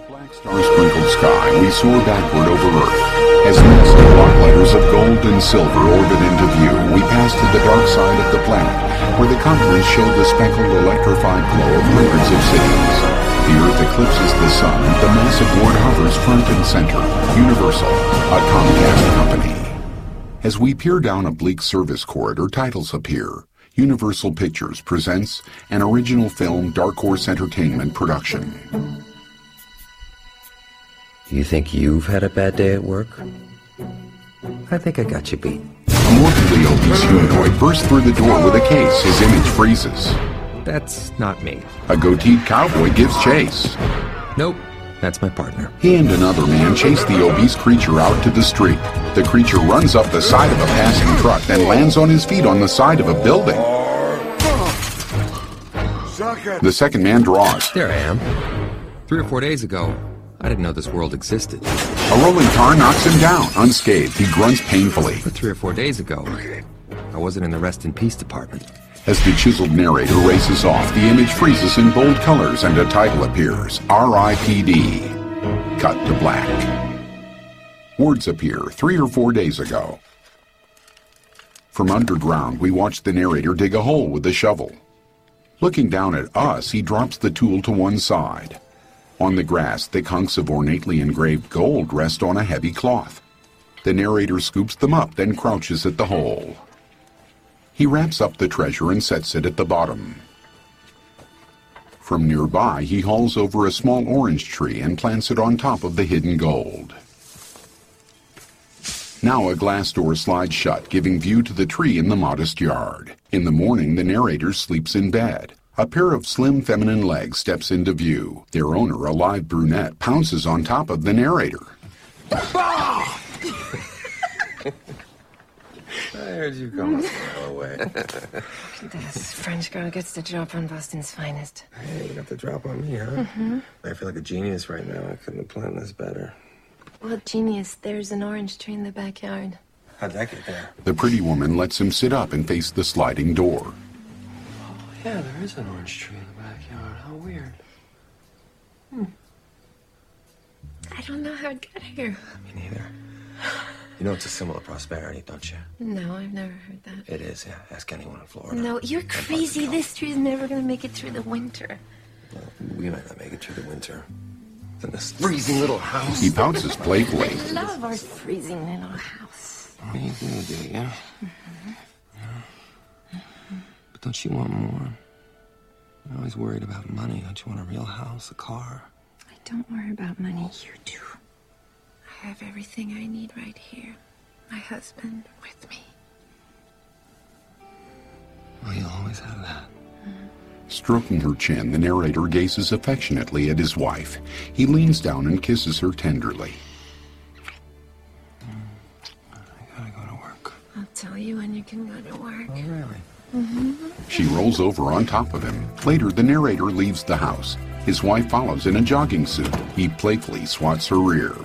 black star-sprinkled sky, we soar backward over Earth. As nets of block letters of gold and silver orbit into view, we pass to the dark side of the planet, where the continents show the speckled, electrified glow of hundreds of cities. The Earth eclipses the sun. The massive ward hovers front and center. Universal, a Comcast company. As we peer down a bleak service corridor, titles appear. Universal Pictures presents an original film Dark Horse Entertainment production. You think you've had a bad day at work? I think I got you beat. A morbidly obese humanoid bursts through the door with a case. His image freezes. That's not me. A goateed cowboy gives chase. Nope, that's my partner. He and another man chase the obese creature out to the street. The creature runs up the side of a passing truck, then lands on his feet on the side of a building. The second man draws. There I am. 3 or 4 days ago, I didn't know this world existed. A rolling car knocks him down. Unscathed, he grunts painfully. But 3 or 4 days ago, I wasn't in the rest in peace department. As the chiseled narrator races off, the image freezes in bold colors and a title appears. R.I.P.D. Cut to black. Words appear 3 or 4 days ago. From underground, we watch the narrator dig a hole with a shovel. Looking down at us, he drops the tool to one side. On the grass, thick hunks of ornately engraved gold rest on a heavy cloth. The narrator scoops them up, then crouches at the hole. He wraps up the treasure and sets it at the bottom. From nearby, he hauls over a small orange tree and plants it on top of the hidden gold. Now a glass door slides shut, giving view to the tree in the modest yard. In the morning, the narrator sleeps in bed. A pair of slim feminine legs steps into view. Their owner, a live brunette, pounces on top of the narrator. I heard you come away. This French girl gets the drop on Boston's finest. Hey, you got the drop on me, huh? Mm-hmm. I feel like a genius right now. I couldn't have planned this better. Well, genius, there's an orange tree in the backyard. How'd that get there? The pretty woman lets him sit up and face the sliding door. Oh, yeah, there is an orange tree in the backyard. How weird. I don't know how it got here. Me neither. You know it's a symbol of prosperity, don't you? No, I've never heard that. It is, yeah. Ask anyone in Florida. No, you're crazy. This tree's never gonna make it through the winter. Well, we might not make it through the winter. In this freezing little house. He pounces playfully. I love our freezing little house. Oh, you do, yeah? Mm-hmm. Yeah. But don't you want more? You're always worried about money. Don't you want a real house, a car? I don't worry about money. You do. I have everything I need right here. My husband with me. Well, you always have that. Stroking her chin, the narrator gazes affectionately at his wife. He leans down and kisses her tenderly. I gotta go to work. I'll tell you when you can go to work. Oh, really? Mm-hmm. She rolls over on top of him. Later, the narrator leaves the house. His wife follows in a jogging suit. He playfully swats her rear.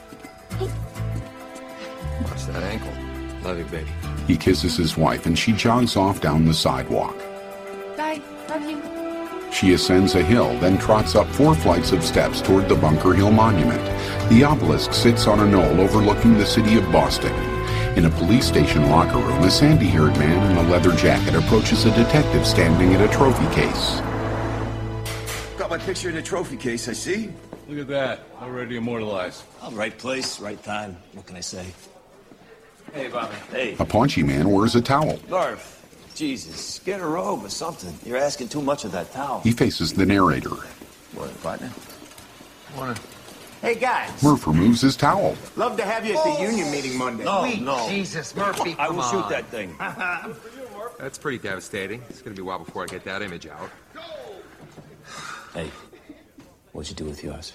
Watch that ankle. Love you, baby. He kisses his wife and she jogs off down the sidewalk. Bye. Love you. She ascends a hill, then trots up 4 flights of steps toward the Bunker Hill Monument. The obelisk sits on a knoll overlooking the city of Boston. In a police station locker room, a sandy-haired man in a leather jacket approaches a detective standing at a trophy case. Got my picture in a trophy case, I see. Look at that. Already immortalized. Oh, right place, right time. What can I say? Hey, Bobby. Hey, A paunchy man wears a towel. Garth. Jesus, get a robe or something. You're asking too much of that towel. He faces the narrator. Morning, partner. Morning. Hey, guys. Murph removes his towel. Love to have you at the union meeting Monday. No. Jesus, Murphy, I come will on. shoot that thing. That's pretty devastating. It's gonna be a while before I get that image out. Hey, what'd you do with yours?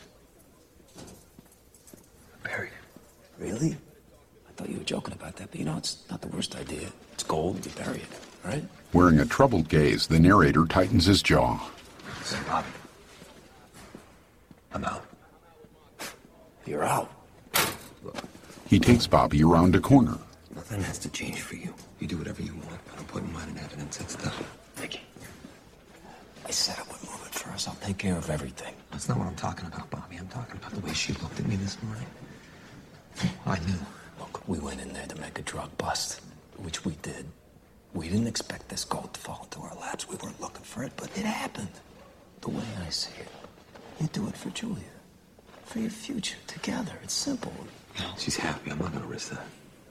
Buried. Really? I thought you were joking about that, but you know, it's not the worst idea. It's gold, you bury it, all right? Wearing a troubled gaze, the narrator tightens his jaw. Listen, Bobby. I'm out. You're out. He takes Bobby around a corner. Nothing has to change for you. You do whatever you want. I don't put mine in evidence. It's done. Mickey, I said I would move it first. I'll take care of everything. That's not what I'm talking about, Bobby. I'm I'm talking about the way she looked at me this morning. I knew. Look, we went in there to make a drug bust, which we did. We didn't expect this gold to fall into our laps. We weren't looking for it, but it happened. The way I see it, you do it for Julia. For your future, together. It's simple. She's happy. I'm not gonna risk that.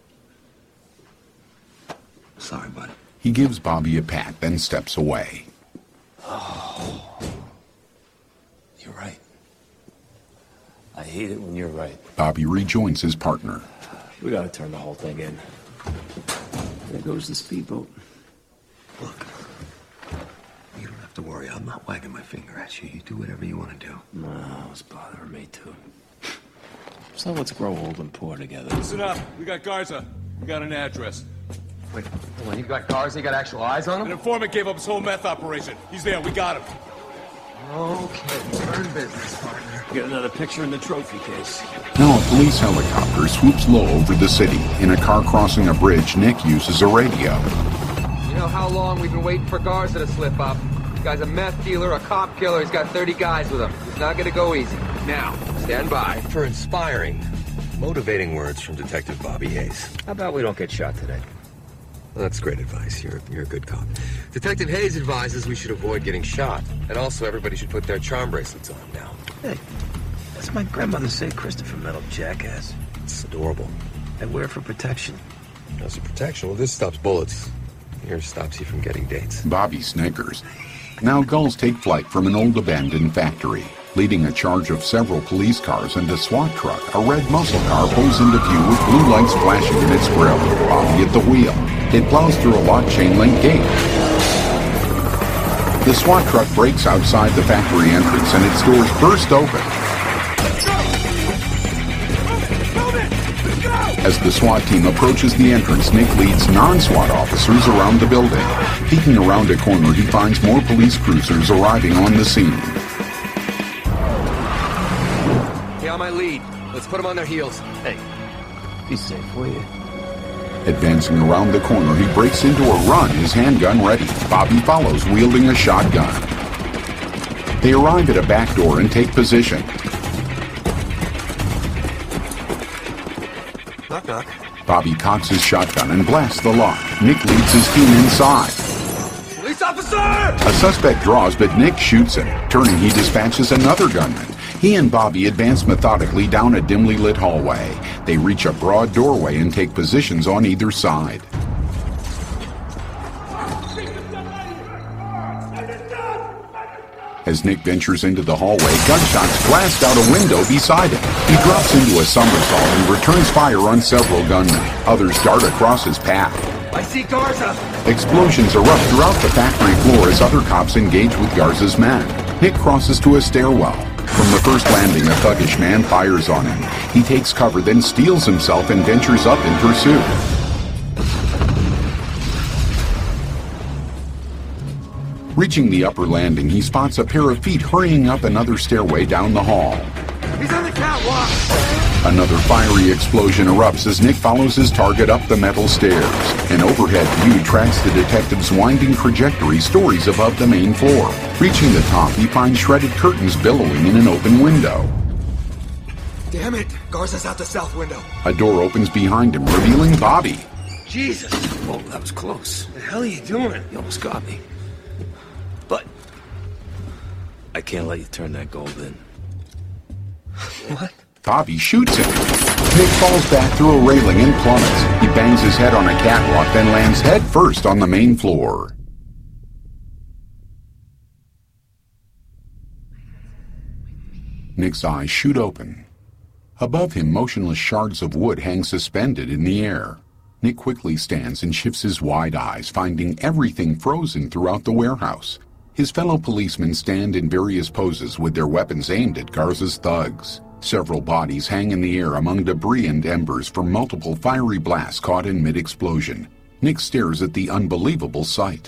Sorry, buddy. He gives Bobby a pat, then steps away. Oh. You're right. I hate it when you're right. Bobby rejoins his partner. We gotta turn the whole thing in. There goes the speedboat. Look, you don't have to worry. I'm not wagging my finger at you. You do whatever you want to do. No, it's bothering me too. So let's grow old and poor together. Listen up. We got Garza. We got an address. Wait, hold on. You got cars? You got actual eyes on An them? informant gave up his whole meth operation. He's there. We got him. Okay, we're in business, partner. Get another picture in the trophy case. Now a police helicopter swoops low over the city. In a car crossing a bridge, Nick uses a radio. You know how long we've been waiting for Garza to slip up? This guy's a meth dealer, a cop killer. He's got 30 guys with him. He's not gonna go easy. Now, stand by. For inspiring, motivating words from Detective Bobby Hayes. How about we don't get shot today? Well, that's great advice. You're a good cop. Detective Hayes advises we should avoid getting shot. And also everybody should put their charm bracelets on now. Hey, that's my grandmother's St. Christopher medal, jackass. It's adorable. I wear it for protection. As a protection, well, this stops bullets. Here stops you from getting dates. Bobby snickers. Now gulls take flight from an old abandoned factory. Leading a charge of several police cars and a SWAT truck, a red muscle car pulls into view with blue lights flashing in its grill. Bobby at the wheel. It plows through a locked chain-link gate. The SWAT truck brakes outside the factory entrance and its doors burst open. As the SWAT team approaches the entrance, Nick leads non-SWAT officers around the building. Peeking around a corner, he finds more police cruisers arriving on the scene. Hey, on my lead. Let's put them on their heels. Hey, be safe, will you? Advancing around the corner, he breaks into a run, his handgun ready. Bobby follows, wielding a shotgun. They arrive at a back door and take position. Knock, knock. Bobby cocks his shotgun and blasts the lock. Nick leads his team inside. Police officer! A suspect draws, but Nick shoots him. Turning, he dispatches another gunman. He and Bobby advance methodically down a dimly lit hallway. They reach a broad doorway and take positions on either side. As Nick ventures into the hallway, gunshots blast out a window beside him. He drops into a somersault and returns fire on several gunmen. Others dart across his path. I see Garza! Explosions erupt throughout the factory floor as other cops engage with Garza's men. Nick crosses to a stairwell. From the first landing, a thuggish man fires on him. He takes cover, then steels himself and ventures up in pursuit. Reaching the upper landing, he spots a pair of feet hurrying up another stairway down the hall. He's on the catwalk! Another fiery explosion erupts as Nick follows his target up the metal stairs. An overhead view tracks the detective's winding trajectory stories above the main floor. Reaching the top, he finds shredded curtains billowing in an open window. Damn it! Garza's out the south window. A door opens behind him, revealing Bobby. Jesus! Oh, that was close. What the hell are you doing? You almost got me. But I can't let you turn that gold in. What? Bobby shoots him. Nick falls back through a railing and plummets. He bangs his head on a catwalk, then lands head first on the main floor. Nick's eyes shoot open. Above him, motionless shards of wood hang suspended in the air. Nick quickly stands and shifts his wide eyes, finding everything frozen throughout the warehouse. His fellow policemen stand in various poses with their weapons aimed at Garza's thugs. Several bodies hang in the air among debris and embers from multiple fiery blasts caught in mid-explosion. Nick stares at the unbelievable sight.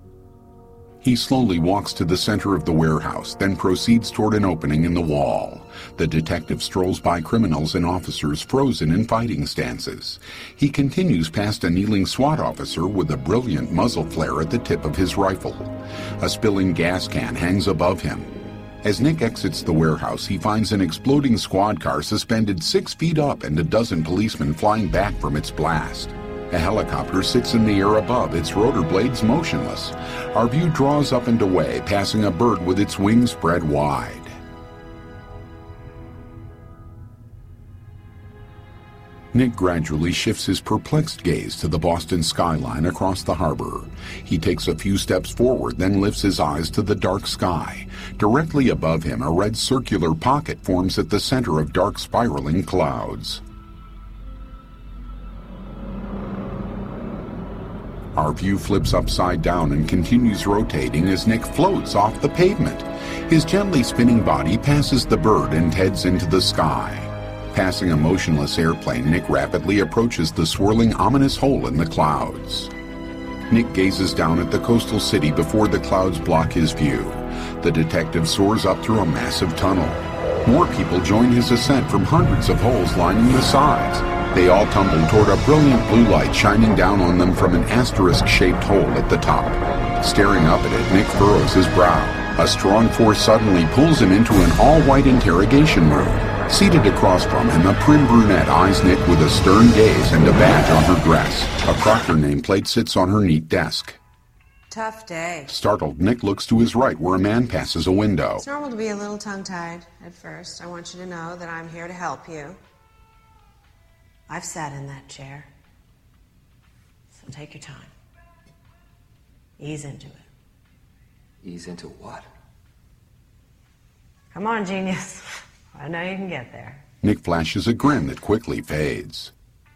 He slowly walks to the center of the warehouse, then proceeds toward an opening in the wall. The detective strolls by criminals and officers frozen in fighting stances. He continues past a kneeling SWAT officer with a brilliant muzzle flare at the tip of his rifle. A spilling gas can hangs above him. As Nick exits the warehouse, he finds an exploding squad car suspended 6 feet up and a dozen policemen flying back from its blast. A helicopter sits in the air above, its rotor blades motionless. Our view draws up and away, passing a bird with its wings spread wide. Nick gradually shifts his perplexed gaze to the Boston skyline across the harbor. He takes a few steps forward, then lifts his eyes to the dark sky. Directly above him, a red circular pocket forms at the center of dark spiraling clouds. Our view flips upside down and continues rotating as Nick floats off the pavement. His gently spinning body passes the bird and heads into the sky. Passing a motionless airplane, Nick rapidly approaches the swirling, ominous hole in the clouds. Nick gazes down at the coastal city before the clouds block his view. The detective soars up through a massive tunnel. More people join his ascent from hundreds of holes lining the sides. They all tumble toward a brilliant blue light shining down on them from an asterisk-shaped hole at the top. Staring up at it, Nick furrows his brow. A strong force suddenly pulls him into an all-white interrogation room. Seated across from him, a prim brunette eyes Nick with a stern gaze and a badge on her dress. A Proctor nameplate sits on her neat desk. Tough day. Startled, Nick looks to his right where a man passes a window. It's normal to be a little tongue-tied at first. I want you to know that I'm here to help you. I've sat in that chair. So take your time. Ease into it. Ease into what? Come on, genius. I know you can get there. Nick flashes a grin that quickly fades.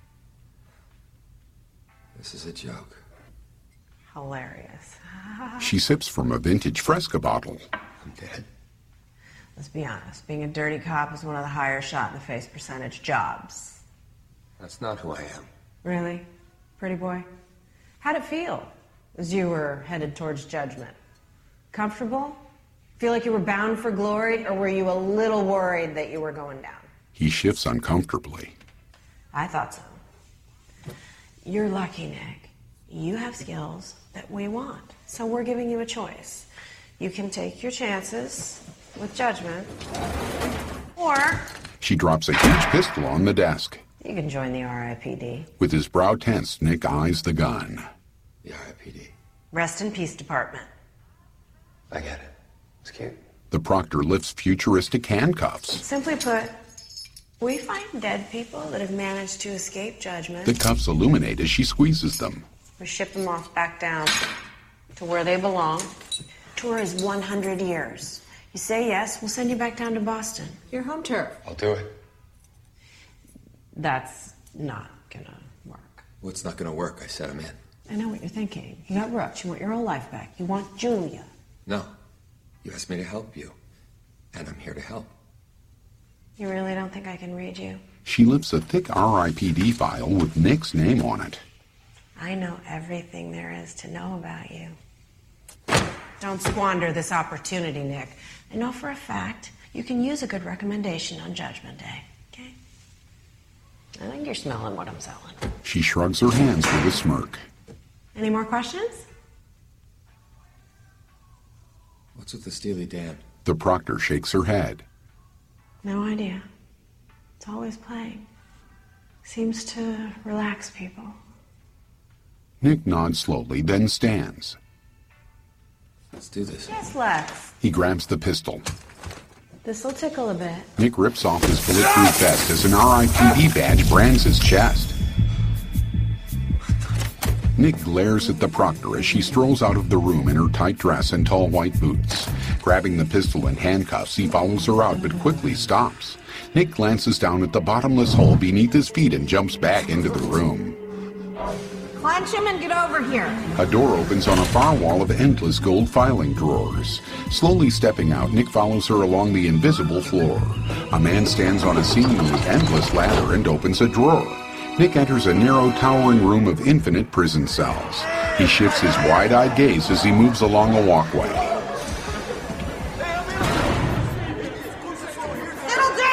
This is a joke. Hilarious. She sips from a vintage Fresca bottle. I'm dead. Let's be honest. Being a dirty cop is one of the higher shot-in-the-face percentage jobs. That's not who I am. Really? Pretty boy? How'd it feel as you were headed towards judgment? Comfortable? Feel like you were bound for glory, or were you a little worried that you were going down? He shifts uncomfortably. I thought so. You're lucky, Nick. You have skills that we want, so we're giving you a choice. You can take your chances with judgment, or She drops a huge pistol on the desk. you can join the RIPD. With his brow tense, Nick eyes the gun. The RIPD. Rest in Peace Department. I get it. It's cute. The Proctor lifts futuristic handcuffs. Simply put, we find dead people that have managed to escape judgment. The cuffs illuminate as she squeezes them. We ship them off back down to where they belong. Tour is 100 years. You say yes, we'll send you back down to Boston. Your home turf. I'll do it. That's not gonna work. What's not gonna work? I said I'm in. I know what you're thinking. You got Brooks. You want your old life back. You want Julia. No. You asked me to help you. And I'm here to help. You really don't think I can read you? She lifts a thick RIPD file with Nick's name on it. I know everything there is to know about you. Don't squander this opportunity, Nick. I know for a fact you can use a good recommendation on Judgment Day, okay? I think you're smelling what I'm selling. She shrugs her hands with a smirk. Any more questions? What's with the Steely Dan? The Proctor shakes her head. No idea. It's always playing. Seems to relax people. Nick nods slowly, then stands. Let's do this. Yes, Lex. He grabs the pistol. This'll tickle a bit. Nick rips off his bulletproof vest as an RIPD badge brands his chest. Nick glares at the Proctor as she strolls out of the room in her tight dress and tall white boots. Grabbing the pistol and handcuffs, he follows her out but quickly stops. Nick glances down at the bottomless hole beneath his feet and jumps back into the room. Clench him and get over here. A door opens on a far wall of endless gold filing drawers. Slowly stepping out, Nick follows her along the invisible floor. A man stands on a seemingly endless ladder and opens a drawer. Nick enters a narrow, towering room of infinite prison cells. He shifts his wide-eyed gaze as he moves along a walkway. It'll do!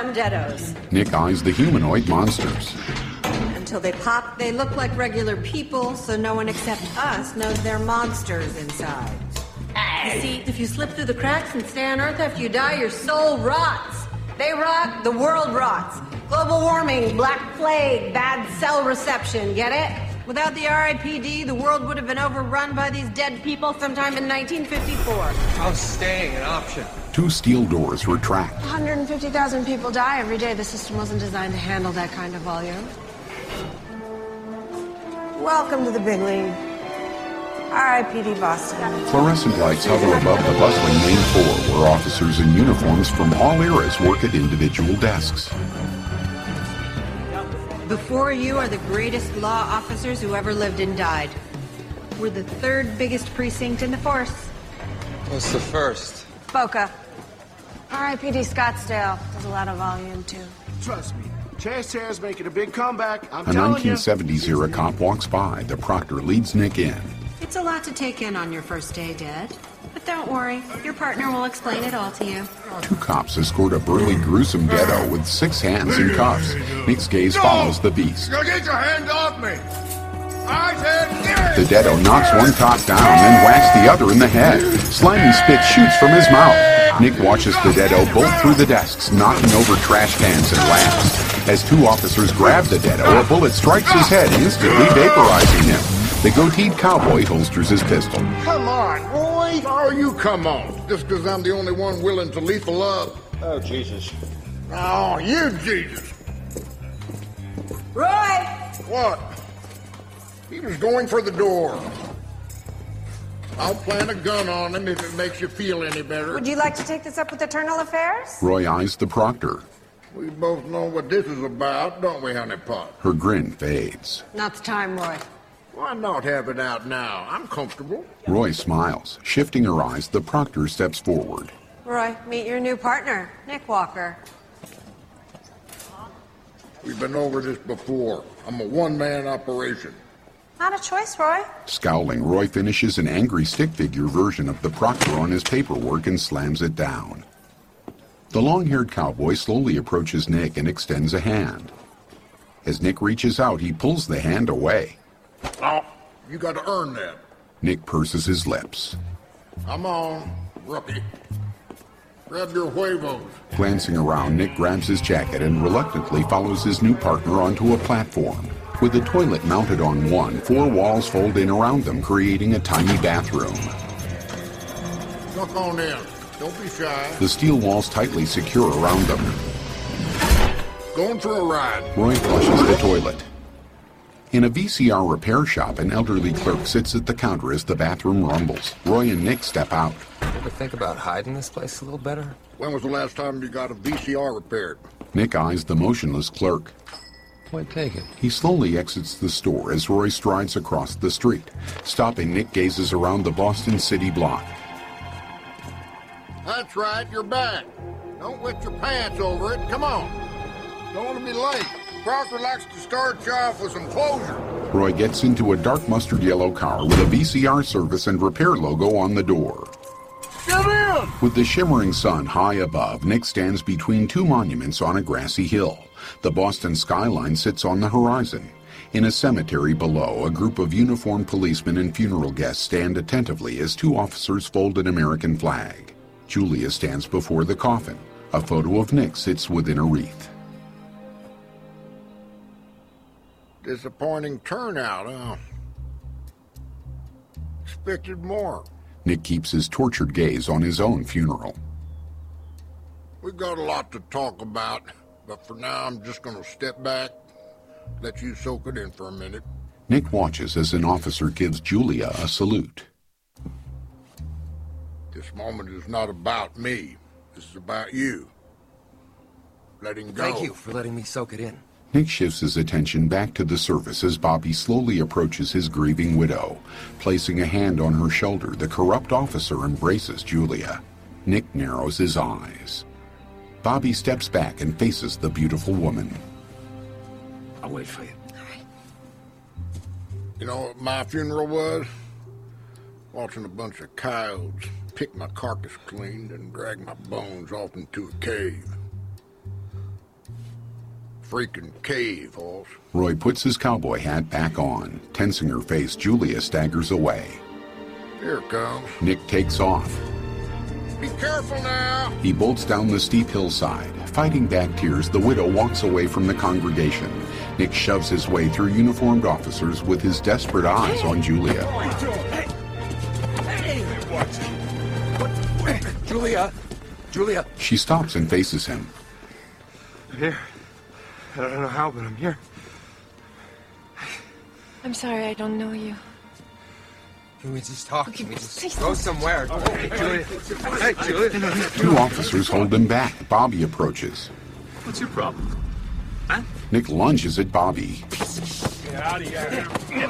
them deados. Nick eyes the humanoid monsters. Until they pop, they look like regular people, so no one except us knows they're monsters inside. You see, if you slip through the cracks and stay on Earth after you die, your soul rots. They rot, the world rots. Global warming, black plague, bad cell reception, get it? Without the RIPD, the world would have been overrun by these dead people sometime in 1954. How's staying an option? 2 steel doors retract. 150,000 people die every day. The system wasn't designed to handle that kind of volume. Welcome to the big league. RIPD Boston. Fluorescent lights hover above the bustling main floor where officers in uniforms from all eras work at individual desks. Before you are the greatest law officers who ever lived and died. We're the 3rd biggest precinct in the force. What's the first? Boca. RIPD Scottsdale. There's a lot of volume, too. Trust me, Chaz Chair's making a big comeback. I'm A telling you. 1970s era cop walks by. The proctor leads Nick in. It's a lot to take in on your first day, Dad. But don't worry, your partner will explain it all to you. 2 cops escort a burly, gruesome deado with 6 hands in cuffs. Nick's gaze follows the beast. Now get your hands off me! I said get The deado knocks one cop down, then whacks the other in the head. Slimy spit shoots from his mouth. Nick watches the deado bolt through the desks, knocking over trash cans and lamps. As 2 officers grab the deado, a bullet strikes his head, instantly vaporizing him. The goateed cowboy holsters his pistol. Come on, Roy! Oh, you come on. Just because I'm the only one willing to lethal up. Oh, Jesus. Oh, you Jesus. Roy! What? He was going for the door. I'll plant a gun on him if it makes you feel any better. Would you like to take this up with Eternal Affairs? Roy eyes the proctor. We both know what this is about, don't we, honeypot? Her grin fades. Not the time, Roy. Why not have it out now? I'm comfortable. Roy smiles. Shifting her eyes, the proctor steps forward. Roy, meet your new partner, Nick Walker. We've been over this before. I'm a one-man operation. Not a choice, Roy. Scowling, Roy finishes an angry stick figure version of the proctor on his paperwork and slams it down. The long-haired cowboy slowly approaches Nick and extends a hand. As Nick reaches out, he pulls the hand away. Oh, you got to earn that. Nick purses his lips. Come on, rookie. Grab your huevos. Glancing around, Nick grabs his jacket and reluctantly follows his new partner onto a platform. With the toilet mounted on one, 4 walls fold in around them, creating a tiny bathroom. Look on in. Don't be shy. The steel walls tightly secure around them. Going for a ride. Roy flushes the toilet. In a VCR repair shop, an elderly clerk sits at the counter as the bathroom rumbles. Roy and Nick step out. Ever think about hiding this place a little better? When was the last time you got a VCR repaired? Nick eyes the motionless clerk. Point taken. He slowly exits the store as Roy strides across the street. Stopping, Nick gazes around the Boston City block. That's right, you're back. Don't wet your pants over it. Come on. Don't want to be late. Proctor likes to start you off with some closure. Roy gets into a dark mustard yellow car with a VCR service and repair logo on the door. Get in! With the shimmering sun high above, Nick stands between 2 monuments on a grassy hill. The Boston skyline sits on the horizon. In a cemetery below, a group of uniformed policemen and funeral guests stand attentively as 2 officers fold an American flag. Julia stands before the coffin. A photo of Nick sits within a wreath. Disappointing turnout, huh? Expected more. Nick keeps his tortured gaze on his own funeral. We've got a lot to talk about, but for now I'm just going to step back, let you soak it in for a minute. Nick watches as an officer gives Julia a salute. This moment is not about me. This is about you. Letting go. Thank you for letting me soak it in. Nick shifts his attention back to the service as Bobby slowly approaches his grieving widow. Placing a hand on her shoulder, the corrupt officer embraces Julia. Nick narrows his eyes. Bobby steps back and faces the beautiful woman. I'll wait for you. You know what my funeral was? Watching a bunch of coyotes pick my carcass clean and drag my bones off into a cave. freaking cave, Hoss. Roy puts his cowboy hat back on. Tensing her face, Julia staggers away. Here it comes. Nick takes off. Be careful now. He bolts down the steep hillside. Fighting back tears, the widow walks away from the congregation. Nick shoves his way through uniformed officers with his desperate eyes on Julia. Julia. She stops and faces him. I'm here. I don't know how, but I'm here. I'm sorry, I don't know you. Can we just talk? Can we please just go somewhere? Julia. Hey, Julia. Two officers hold them back. Bobby approaches. What's your problem? Huh? Nick lunges at Bobby. Get out of here.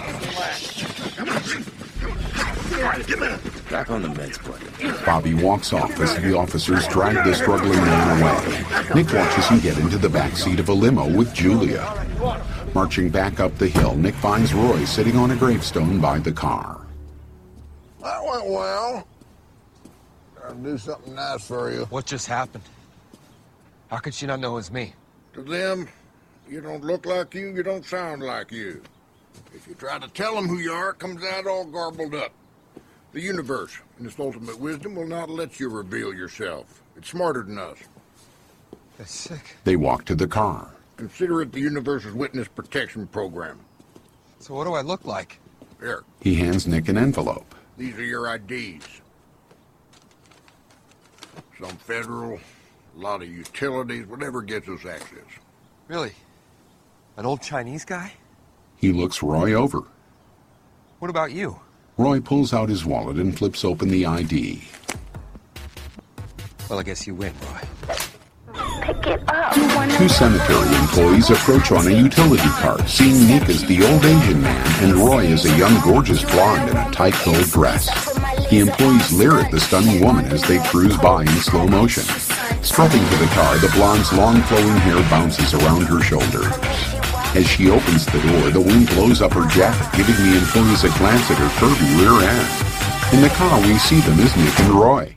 Back on the meds, bud. Bobby walks off as the officers drag the struggling man away. Nick watches him get into the back seat of a limo with Julia. Marching back up the hill, Nick finds Roy sitting on a gravestone by the car. That went well. I'll do something nice for you. What just happened? How could she not know it was me? To them, you don't look like you don't sound like you. If you try to tell them who you are, it comes out all garbled up. The universe, in its ultimate wisdom, will not let you reveal yourself. It's smarter than us. That's sick. They walk to the car. Consider it the universe's witness protection program. So what do I look like? Here, He hands Nick an envelope. these are your IDs. Some federal, a lot of utilities, whatever gets us access. Really? An old Chinese guy? He looks Roy over. What about you? Roy pulls out his wallet and flips open the ID. Well, I guess you win, Roy. Pick it up. Two cemetery employees approach on a utility cart, seeing Nick as the old Asian man and Roy as a young, gorgeous blonde in a tight gold dress. The employees leer at the stunning woman as they cruise by in slow motion. Strutting to the car, the blonde's long flowing hair bounces around her shoulder. As she opens the door, the wind blows up her jacket, giving the employees a glance at her curvy rear end. In the car, we see them as Nick and Roy.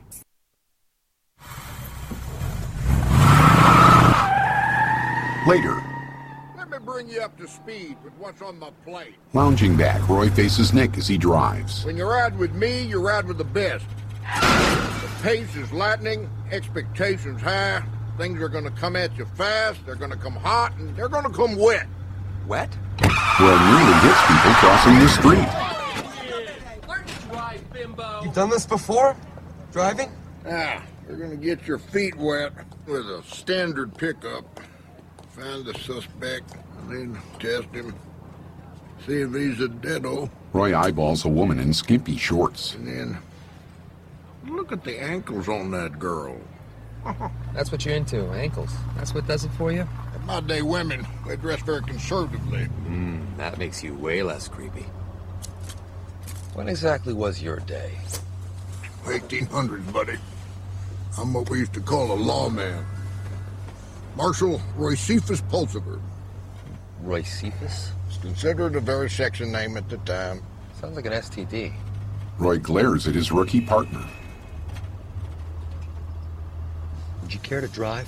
Later, Let me bring you up to speed with what's on the plate. lounging back, Roy faces Nick as he drives. When you ride with me, you ride with the best. The pace is lightning, expectations high, things are going to come at you fast, they're going to come hot, and they're going to come wet. Wet? Roy nearly hits people crossing the street. You've done this before? Driving? You're going to get your feet wet with a standard pickup. Find the suspect, and then test him. See if he's a deado. Roy eyeballs a woman in skimpy shorts. And then look at the ankles on that girl. That's what you're into, ankles. That's what does it for you? In my day, women, they dress very conservatively. That makes you way less creepy. When exactly was your day? 1800s, buddy. I'm what we used to call a lawman. Marshal Roycephus Pulsiver. Roycephus? It's considered a very sexy name at the time. Sounds like an STD. Roy glares at his rookie partner. Would you care to drive?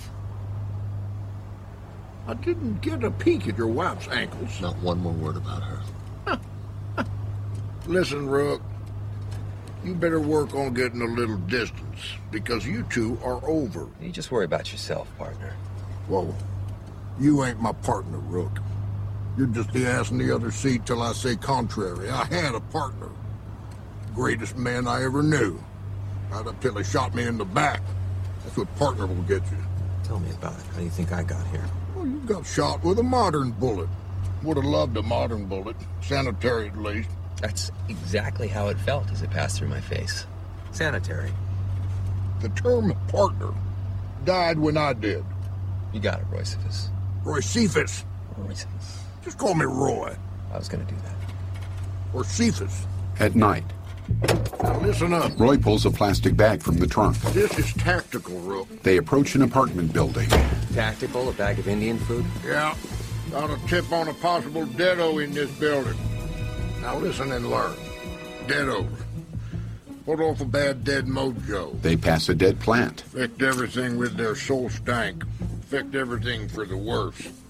I didn't get a peek at your wife's ankles. Not one more word about her. Listen, Rook. You better work on getting a little distance, because you two are over. You just worry about yourself, partner. Whoa. You ain't my partner, Rook. You're just the ass in the other seat till I say contrary. I had a partner. Greatest man I ever knew. Right up till he shot me in the back. That's what partner will get you. Tell me about it. How do you think I got here? Well, you got shot with a modern bullet. Would have loved a modern bullet. Sanitary, at least. That's exactly how it felt as it passed through my face. Sanitary. The term partner died when I did. You got it, Roycephus. Roycephus. Roycephus. Just call me Roy. I was gonna do that. Or Cephas. At night, Now listen up. Roy pulls a plastic bag from the trunk. This is tactical, Rook. They approach an apartment building. Tactical, a bag of Indian food? Yeah. Got a tip on a possible deado in this building. Now listen and learn. Deados. Put off a bad dead mojo. They pass a dead plant. Affect everything with their soul stank. Affect everything for the worse.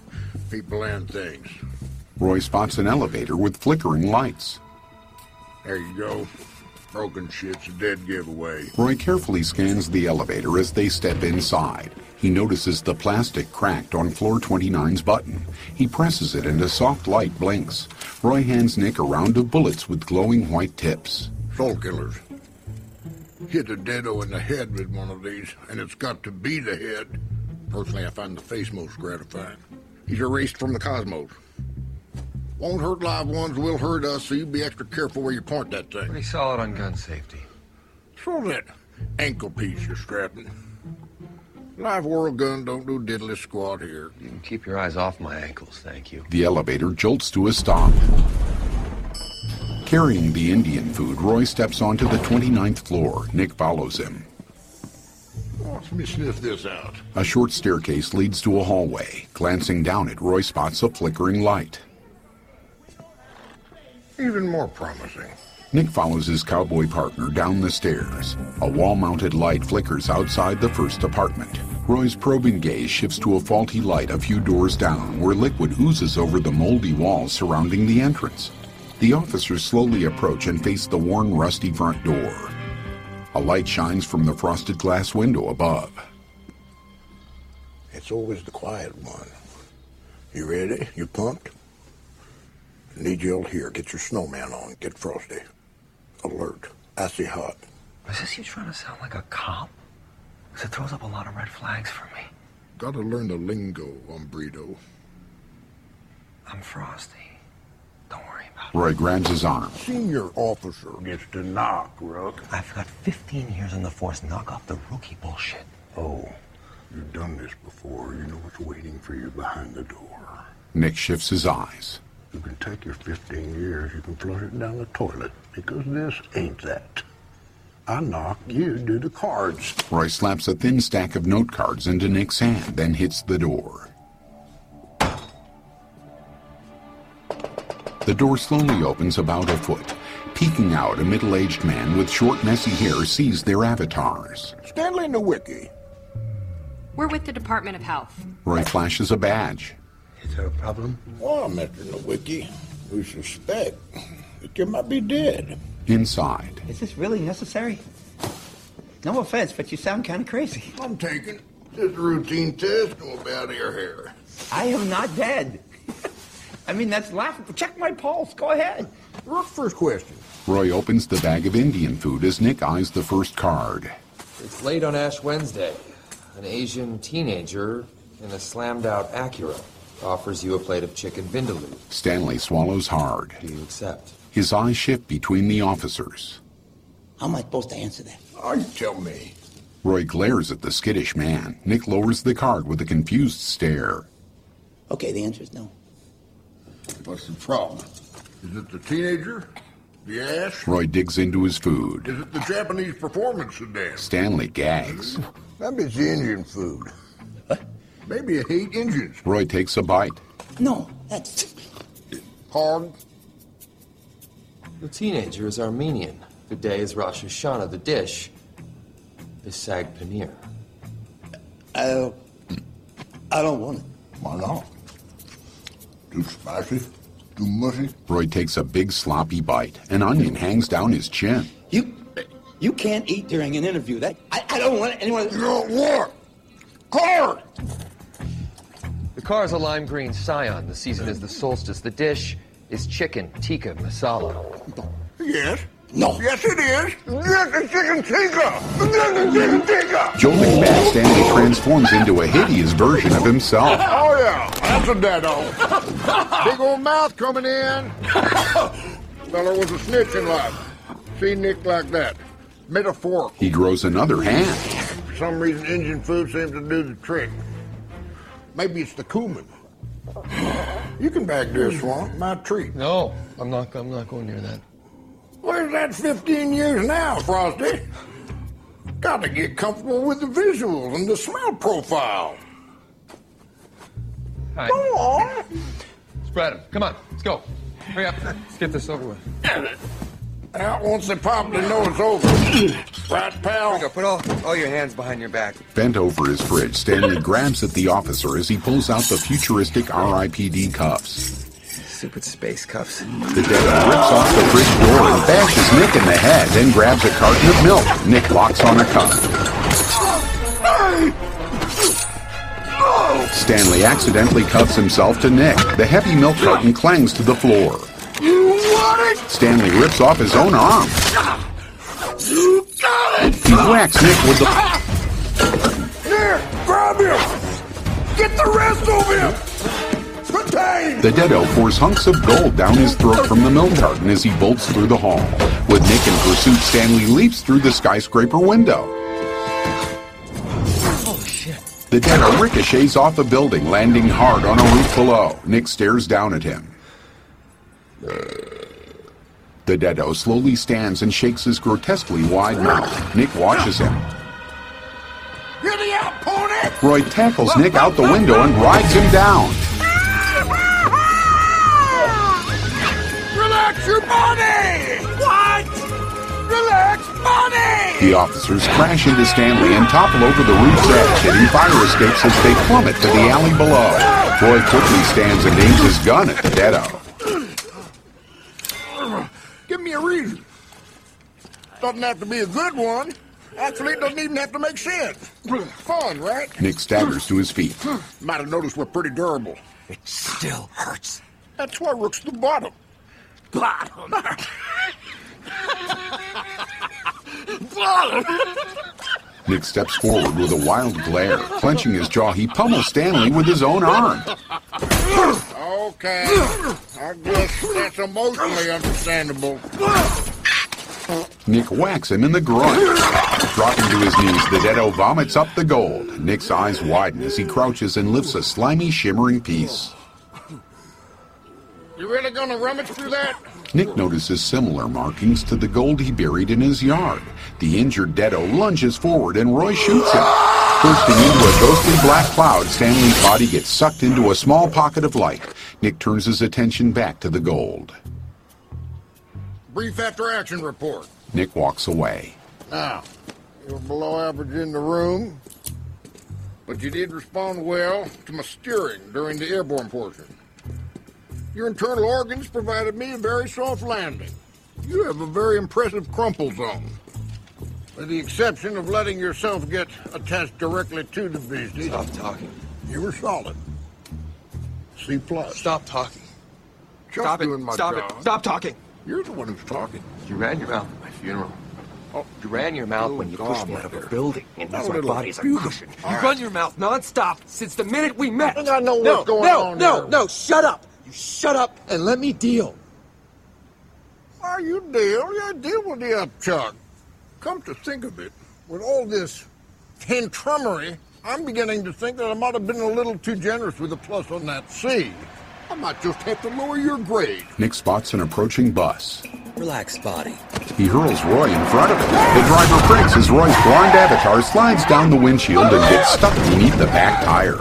People and things. Roy spots an elevator with flickering lights. There you go. Broken shit's a dead giveaway. Roy carefully scans the elevator as they step inside. He notices the plastic cracked on floor 29's button. He presses it and a soft light blinks. Roy hands Nick a round of bullets with glowing white tips. Soul killers. Hit a deado in the head with one of these, and it's got to be the head. Personally, I find the face most gratifying. He's erased from the cosmos. Won't hurt live ones, will hurt us, so you be extra careful where you point that thing. Pretty solid on gun safety. Throw that ankle piece you're strapping. Live world gun don't do diddly squat here. You can keep your eyes off my ankles, thank you. The elevator jolts to a stop. Carrying the Indian food, Roy steps onto the 29th floor. Nick follows him. Watch me sniff this out. A short staircase leads to a hallway. Glancing down it, Roy spots a flickering light. Even more promising. Nick follows his cowboy partner down the stairs. A wall-mounted light flickers outside the first apartment. Roy's probing gaze shifts to a faulty light a few doors down, where liquid oozes over the moldy walls surrounding the entrance. The officers slowly approach and face the worn, rusty front door. A light shines from the frosted glass window above. It's always the quiet one. You ready? You pumped? Need you all here. Get your snowman on. Get frosty. Alert. Icy hot. Is this you trying to sound like a cop? Because it throws up a lot of red flags for me. Gotta learn the lingo, hombrito. I'm Frosty. Don't worry about it. Roy grabs his arm. Senior officer gets to knock, Rook. I've got 15 years in the force. Knock off the rookie bullshit. Oh, you've done this before. You know what's waiting for you behind the door. Nick shifts his eyes. You can take your 15 years, you can flush it down the toilet, because this ain't that. I knock, you do the cards. Roy slaps a thin stack of note cards into Nick's hand, then hits the door. The door slowly opens about a foot. Peeking out, a middle-aged man with short, messy hair sees their avatars. Stanley Nowicki. We're with the Department of Health. Roy flashes a badge. Is there a problem? Well, Mr. Nowicki, we suspect that you might be dead. Inside. Is this really necessary? No offense, but you sound kind of crazy. I'm taking just a routine test and we'll be out of your hair. I am not dead. I mean, that's laughable. Check my pulse. Go ahead. First question. Roy opens the bag of Indian food as Nick eyes the first card. It's late on Ash Wednesday. An Asian teenager in a slammed-out Acura offers you a plate of chicken vindaloo. Stanley swallows hard. Do you accept? His eyes shift between the officers. How am I supposed to answer that? Oh, you tell me. Roy glares at the skittish man. Nick lowers the card with a confused stare. Okay, the answer is no. What's the problem? Is it the teenager? The ash? Roy digs into his food. Is it the Japanese performance sedan? Stanley gags. Maybe it's the Indian food. What? Maybe you hate Indians. Roy takes a bite. No, that's... Hard. The teenager is Armenian. The day is Rosh Hashanah. The dish is sag paneer. I don't want it. Why not? Too spicy? Too mushy? Roy takes a big sloppy bite. An onion hangs down his chin. You can't eat during an interview. That I don't want anyone... You don't want? Car! The car is a lime green Scion. The season is the solstice. The dish is chicken tikka masala. Yes. No. Yes, it is. Yes, it's chicken tikka. Yes, it's chicken tikka. Jolting back, Stanley transforms into a hideous version of himself. Oh, yeah. That's a deado. Big old mouth coming in. Feller was a snitch in life. See Nick like that. Metaphorical. He grows another hand. For some reason, Indian food seems to do the trick. Maybe it's the cumin. You can bag this one. My treat. No, I'm not going near that. Where's that 15 years now, Frosty? Gotta get comfortable with the visuals and the smell profile. Hi. Go on. Spread him. Come on, let's go. Hurry up. Let's get this over with. Out once they probably know it's over. Right, pal? Go, put all your hands behind your back. Bent over his fridge, Stanley grabs at the officer as he pulls out the futuristic RIPD cuffs. Stupid space cuffs. The Dedo rips off the fridge door and bashes Nick in the head, then grabs a carton of milk. Nick locks on a cuff. Stanley accidentally cuffs himself to Nick. The heavy milk carton clangs to the floor. You want it? Stanley rips off his own arm. You got it! He whacks Nick with the... Here, grab him! Get the rest of him! Contain! The Dedo pours hunks of gold down his throat from the milk carton as he bolts through the hall. With Nick in pursuit, Stanley leaps through the skyscraper window. Oh, shit. The Dedo ricochets off a building, landing hard on a roof below. Nick stares down at him. The Dedo slowly stands and shakes his grotesquely wide mouth. Nick watches him. Giddy out, pony! Roy tackles Nick out the window and rides him down. Relax your body! What? Relax, body! The officers crash into Stanley and topple over the roof's edge, hitting fire escapes as they plummet to the alley below. Roy quickly stands and aims his gun at the Dedo. Give me a reason. Doesn't have to be a good one. Actually, it doesn't even have to make sense. Fun, right? Nick staggers to his feet. Might have noticed we're pretty durable. It still hurts. That's why Rook's the bottom. Bottom. Bottom. Nick steps forward with a wild glare. Clenching his jaw, he pummels Stanley with his own arm. Okay. I guess that's emotionally understandable. Nick whacks him in the groin. Dropping to his knees, the Dedo vomits up the gold. Nick's eyes widen as he crouches and lifts a slimy, shimmering piece. You really gonna rummage through that? Nick notices similar markings to the gold he buried in his yard. The injured Dedo lunges forward and Roy shoots him. Bursting into a ghostly black cloud, Stanley's body gets sucked into a small pocket of light. Nick turns his attention back to the gold. Brief after-action report. Nick walks away. Now, you were below average in the room, but you did respond well to my steering during the airborne portion. Your internal organs provided me a very soft landing. You have a very impressive crumple zone. With the exception of letting yourself get attached directly to the business. Stop talking. You were solid. C+. Stop talking. Just Stop doing it. my Stop job. it. Stop talking. You're the one who's talking. You ran your mouth at my funeral. Oh, you ran your mouth when you pushed me out of a building and used my body as a cushion. You run your mouth nonstop since the minute we met. I think I know what's going on here. No, shut up. You shut up and let me deal. Why you deal? Yeah, deal with the upchuck. Come to think of it, with all this tantrumery, I'm beginning to think that I might have been a little too generous with the plus on that C. I might just have to lower your grade. Nick spots an approaching bus. Relax, body. He hurls Roy in front of him. The driver breaks as Roy's blonde avatar slides down the windshield and gets stuck beneath the back tire.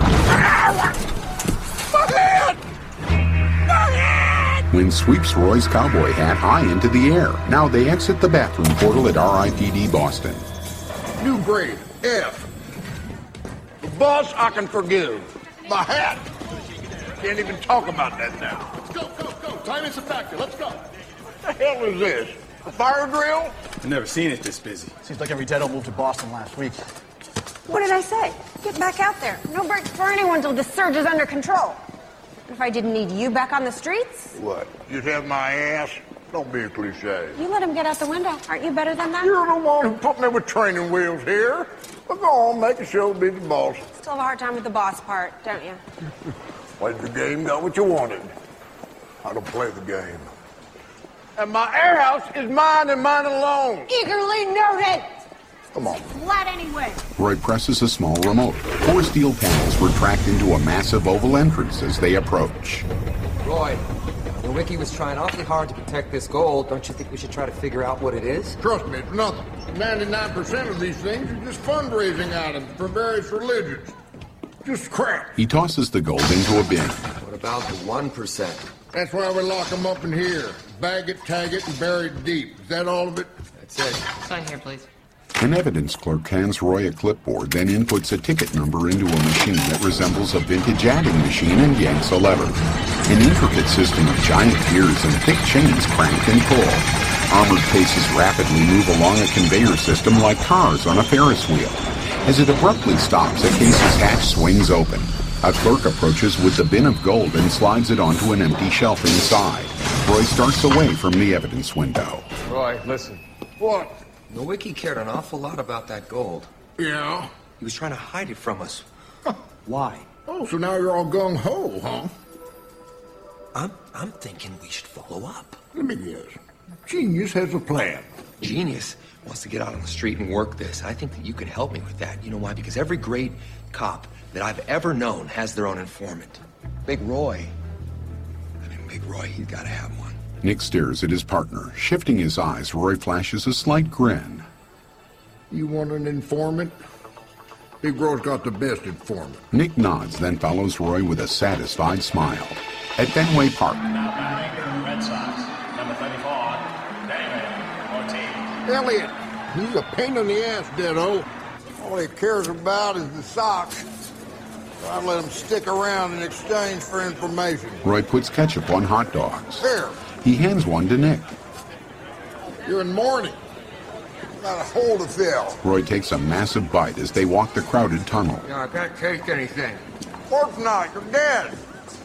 Wind sweeps Roy's cowboy hat high into the air. Now they exit the bathroom portal at RIPD Boston. New grade, F. The bus I can forgive. The hat. Can't even talk about that now. Go. Time is a factor. Let's go. What the hell is this? A fire drill? I've never seen it this busy. Seems like every Dedo moved to Boston last week. What did I say? Get back out there. No breaks for anyone till the surge is under control. If I didn't need you back on the streets? What? You'd have my ass? Don't be a cliche. You let him get out the window. Aren't you better than that? You're the one who put me with training wheels here. Well, go on, make a show, be the boss. Still have a hard time with the boss part, don't you? Played the game, got what you wanted. I don't play the game. And my air house is mine and mine alone. Eagerly noted. Come on. Flat anyway. Roy presses a small remote. 4 steel panels retract into a massive oval entrance as they approach. Roy, the Wiki was trying awfully hard to protect this gold. Don't you think we should try to figure out what it is? Trust me, it's nothing. 99% of these things are just fundraising items for various religions. Just crap. He tosses the gold into a bin. What about the 1%? That's why we lock them up in here. Bag it, tag it, and bury it deep. Is that all of it? That's it. Sign here, please. An evidence clerk hands Roy a clipboard, then inputs a ticket number into a machine that resembles a vintage adding machine and yanks a lever. An intricate system of giant gears and thick chains crank and pull. Armored cases rapidly move along a conveyor system like cars on a Ferris wheel. As it abruptly stops, a case's hatch swings open. A clerk approaches with the bin of gold and slides it onto an empty shelf inside. Roy starts away from the evidence window. Roy, listen. What? Nowicki cared an awful lot about that gold. Yeah? He was trying to hide it from us. Why? Oh, so now you're all gung-ho, huh? I'm thinking we should follow up. Let me guess. Genius has a plan. Genius wants to get out on the street and work this. I think that you can help me with that. You know why? Because every great cop that I've ever known has their own informant. Big Roy, he's got to have one. Nick stares at his partner. Shifting his eyes, Roy flashes a slight grin. You want an informant? Big Roy's got the best informant. Nick nods, then follows Roy with a satisfied smile. At Fenway Park. Now batting, Red Sox, number 34, David Ortiz. Elliot, he's a pain in the ass, Ditto. All he cares about is the Sox. So I'd let him stick around in exchange for information. Roy puts ketchup on hot dogs. Here. He hands one to Nick. You're in mourning. Got a hole to fill. Roy takes a massive bite as they walk the crowded tunnel. No, I can't taste anything. Of course not. You're dead.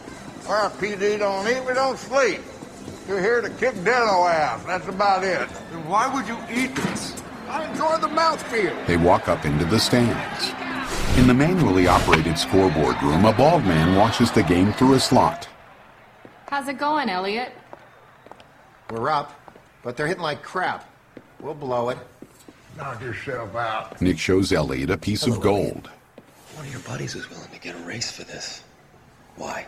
RPD don't eat, we don't sleep. You're here to kick Ditto ass. That's about it. Then why would you eat this? I enjoy the mouthfeel. They walk up into the stands. In the manually operated scoreboard room, a bald man watches the game through a slot. How's it going, Elliot? We're up, but they're hitting like crap. We'll blow it. Knock yourself out. Nick shows Elliot a piece of gold. One of your buddies is willing to get a race for this. Why?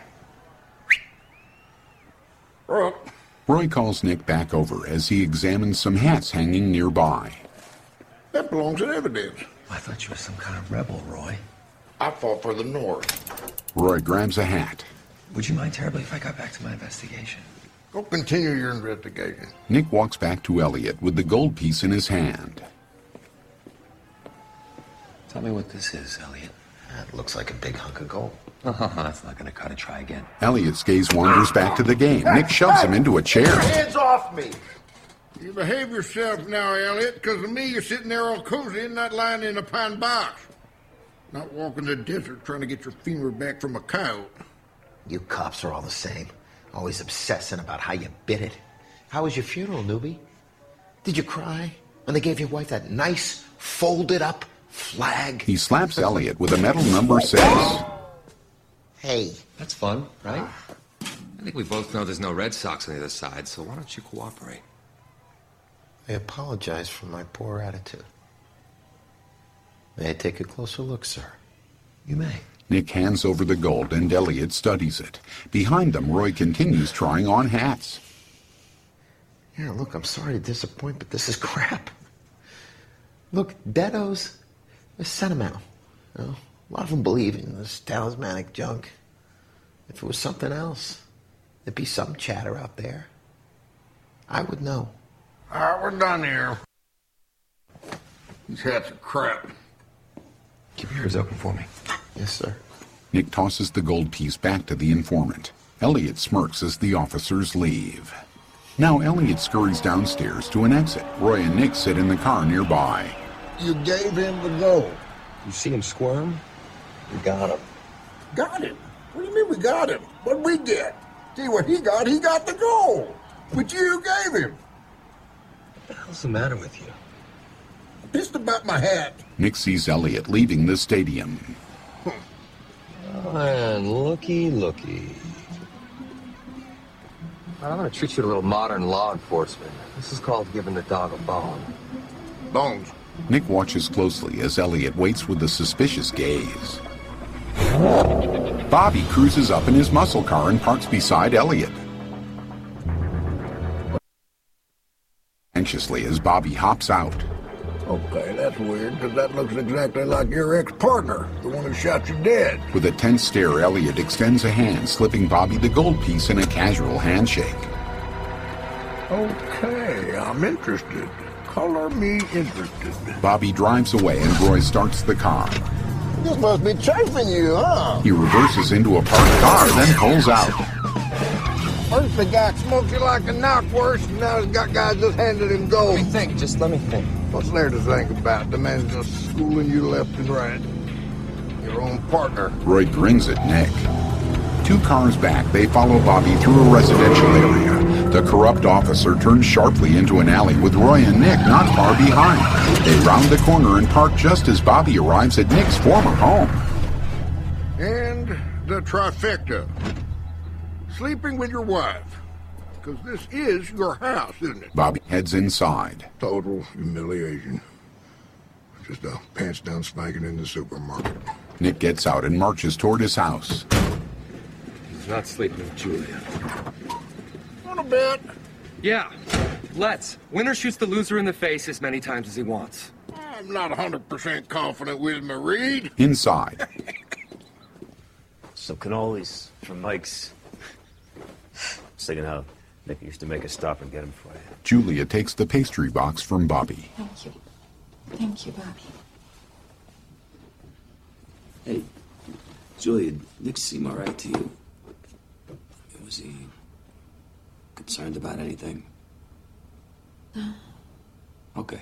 Roy calls Nick back over as he examines some hats hanging nearby. That belongs in evidence. I thought you were some kind of rebel, Roy. I fought for the North. Roy grabs a hat. Would you mind terribly if I got back to my investigation? Go continue your investigation. Nick walks back to Elliot with the gold piece in his hand. Tell me what this is, Elliot. That looks like a big hunk of gold. That's not going to cut it. Try again. Elliot's gaze wanders back to the game. Nick shoves him into a chair. Get your hands off me! You behave yourself now, Elliot. Because of me, you're sitting there all cozy and not lying in a pine box. Not walking the desert trying to get your femur back from a coyote. You cops are all the same. Always obsessing about how you bit it. How was your funeral, newbie? Did you cry when they gave your wife that nice, folded-up flag? He slaps Elliot with a metal number 6. Hey. That's fun, right? I think we both know there's no Red Sox on the other side, so why don't you cooperate? I apologize for my poor attitude. May I take a closer look, sir? You may. Nick hands over the gold and Elliot studies it. Behind them, Roy continues trying on hats. Yeah, look, I'm sorry to disappoint, but this is crap. Look, Dittos are sentimental. You know, a lot of them believe in this talismanic junk. If it was something else, there'd be some chatter out there. I would know. All right, we're done here. These hats are crap. Keep your ears open for me. Yes, sir. Nick tosses the gold piece back to the informant. Elliot smirks as the officers leave. Now Elliot scurries downstairs to an exit. Roy and Nick sit in the car nearby. You gave him the gold. You see him squirm? We got him. Got him? What do you mean we got him? What'd we get? See what he got? He got the gold. Which you gave him. What the hell's the matter with you? I'm pissed about my hat. Nick sees Elliot leaving the stadium. And looky. I'm going to treat you to a little modern law enforcement. This is called giving the dog a bone. Bones. Nick watches closely as Elliot waits with a suspicious gaze. Bobby cruises up in his muscle car and parks beside Elliot. Anxiously as Bobby hops out. Okay, That's weird, because that looks exactly like your ex-partner, the one who shot you dead. With a tense stare, Elliot extends a hand, slipping Bobby the gold piece in a casual handshake. Okay, I'm interested. Color me interested. Bobby drives away and Roy starts the car. This must be chafing you, huh? He reverses into a parked car, then pulls out. First the guy smoked you like a knockwurst, and now he's got guys just handed him gold. Let me think, just let me think. What's there to think about? The man's just schooling you left and right. Your own partner. Roy grins at Nick. 2 cars back, they follow Bobby through a residential area. The corrupt officer turns sharply into an alley with Roy and Nick not far behind. They round the corner and park just as Bobby arrives at Nick's former home. And the trifecta. Sleeping with your wife. Because this is your house, isn't it? Bobby heads inside. Total humiliation. Just a pants-down spanking in the supermarket. Nick gets out and marches toward his house. He's not sleeping with Julia. On a bet. Yeah, let's. Winner shoots the loser in the face as many times as he wants. I'm not 100% confident with my read. Inside. Some cannolis from Mike's. Just thinking how Nick used to make us stop and get them for you. Julia takes the pastry box from Bobby. Thank you. Thank you, Bobby. Hey, Julia, Nick seem all right to you? Was he concerned about anything? No. Okay.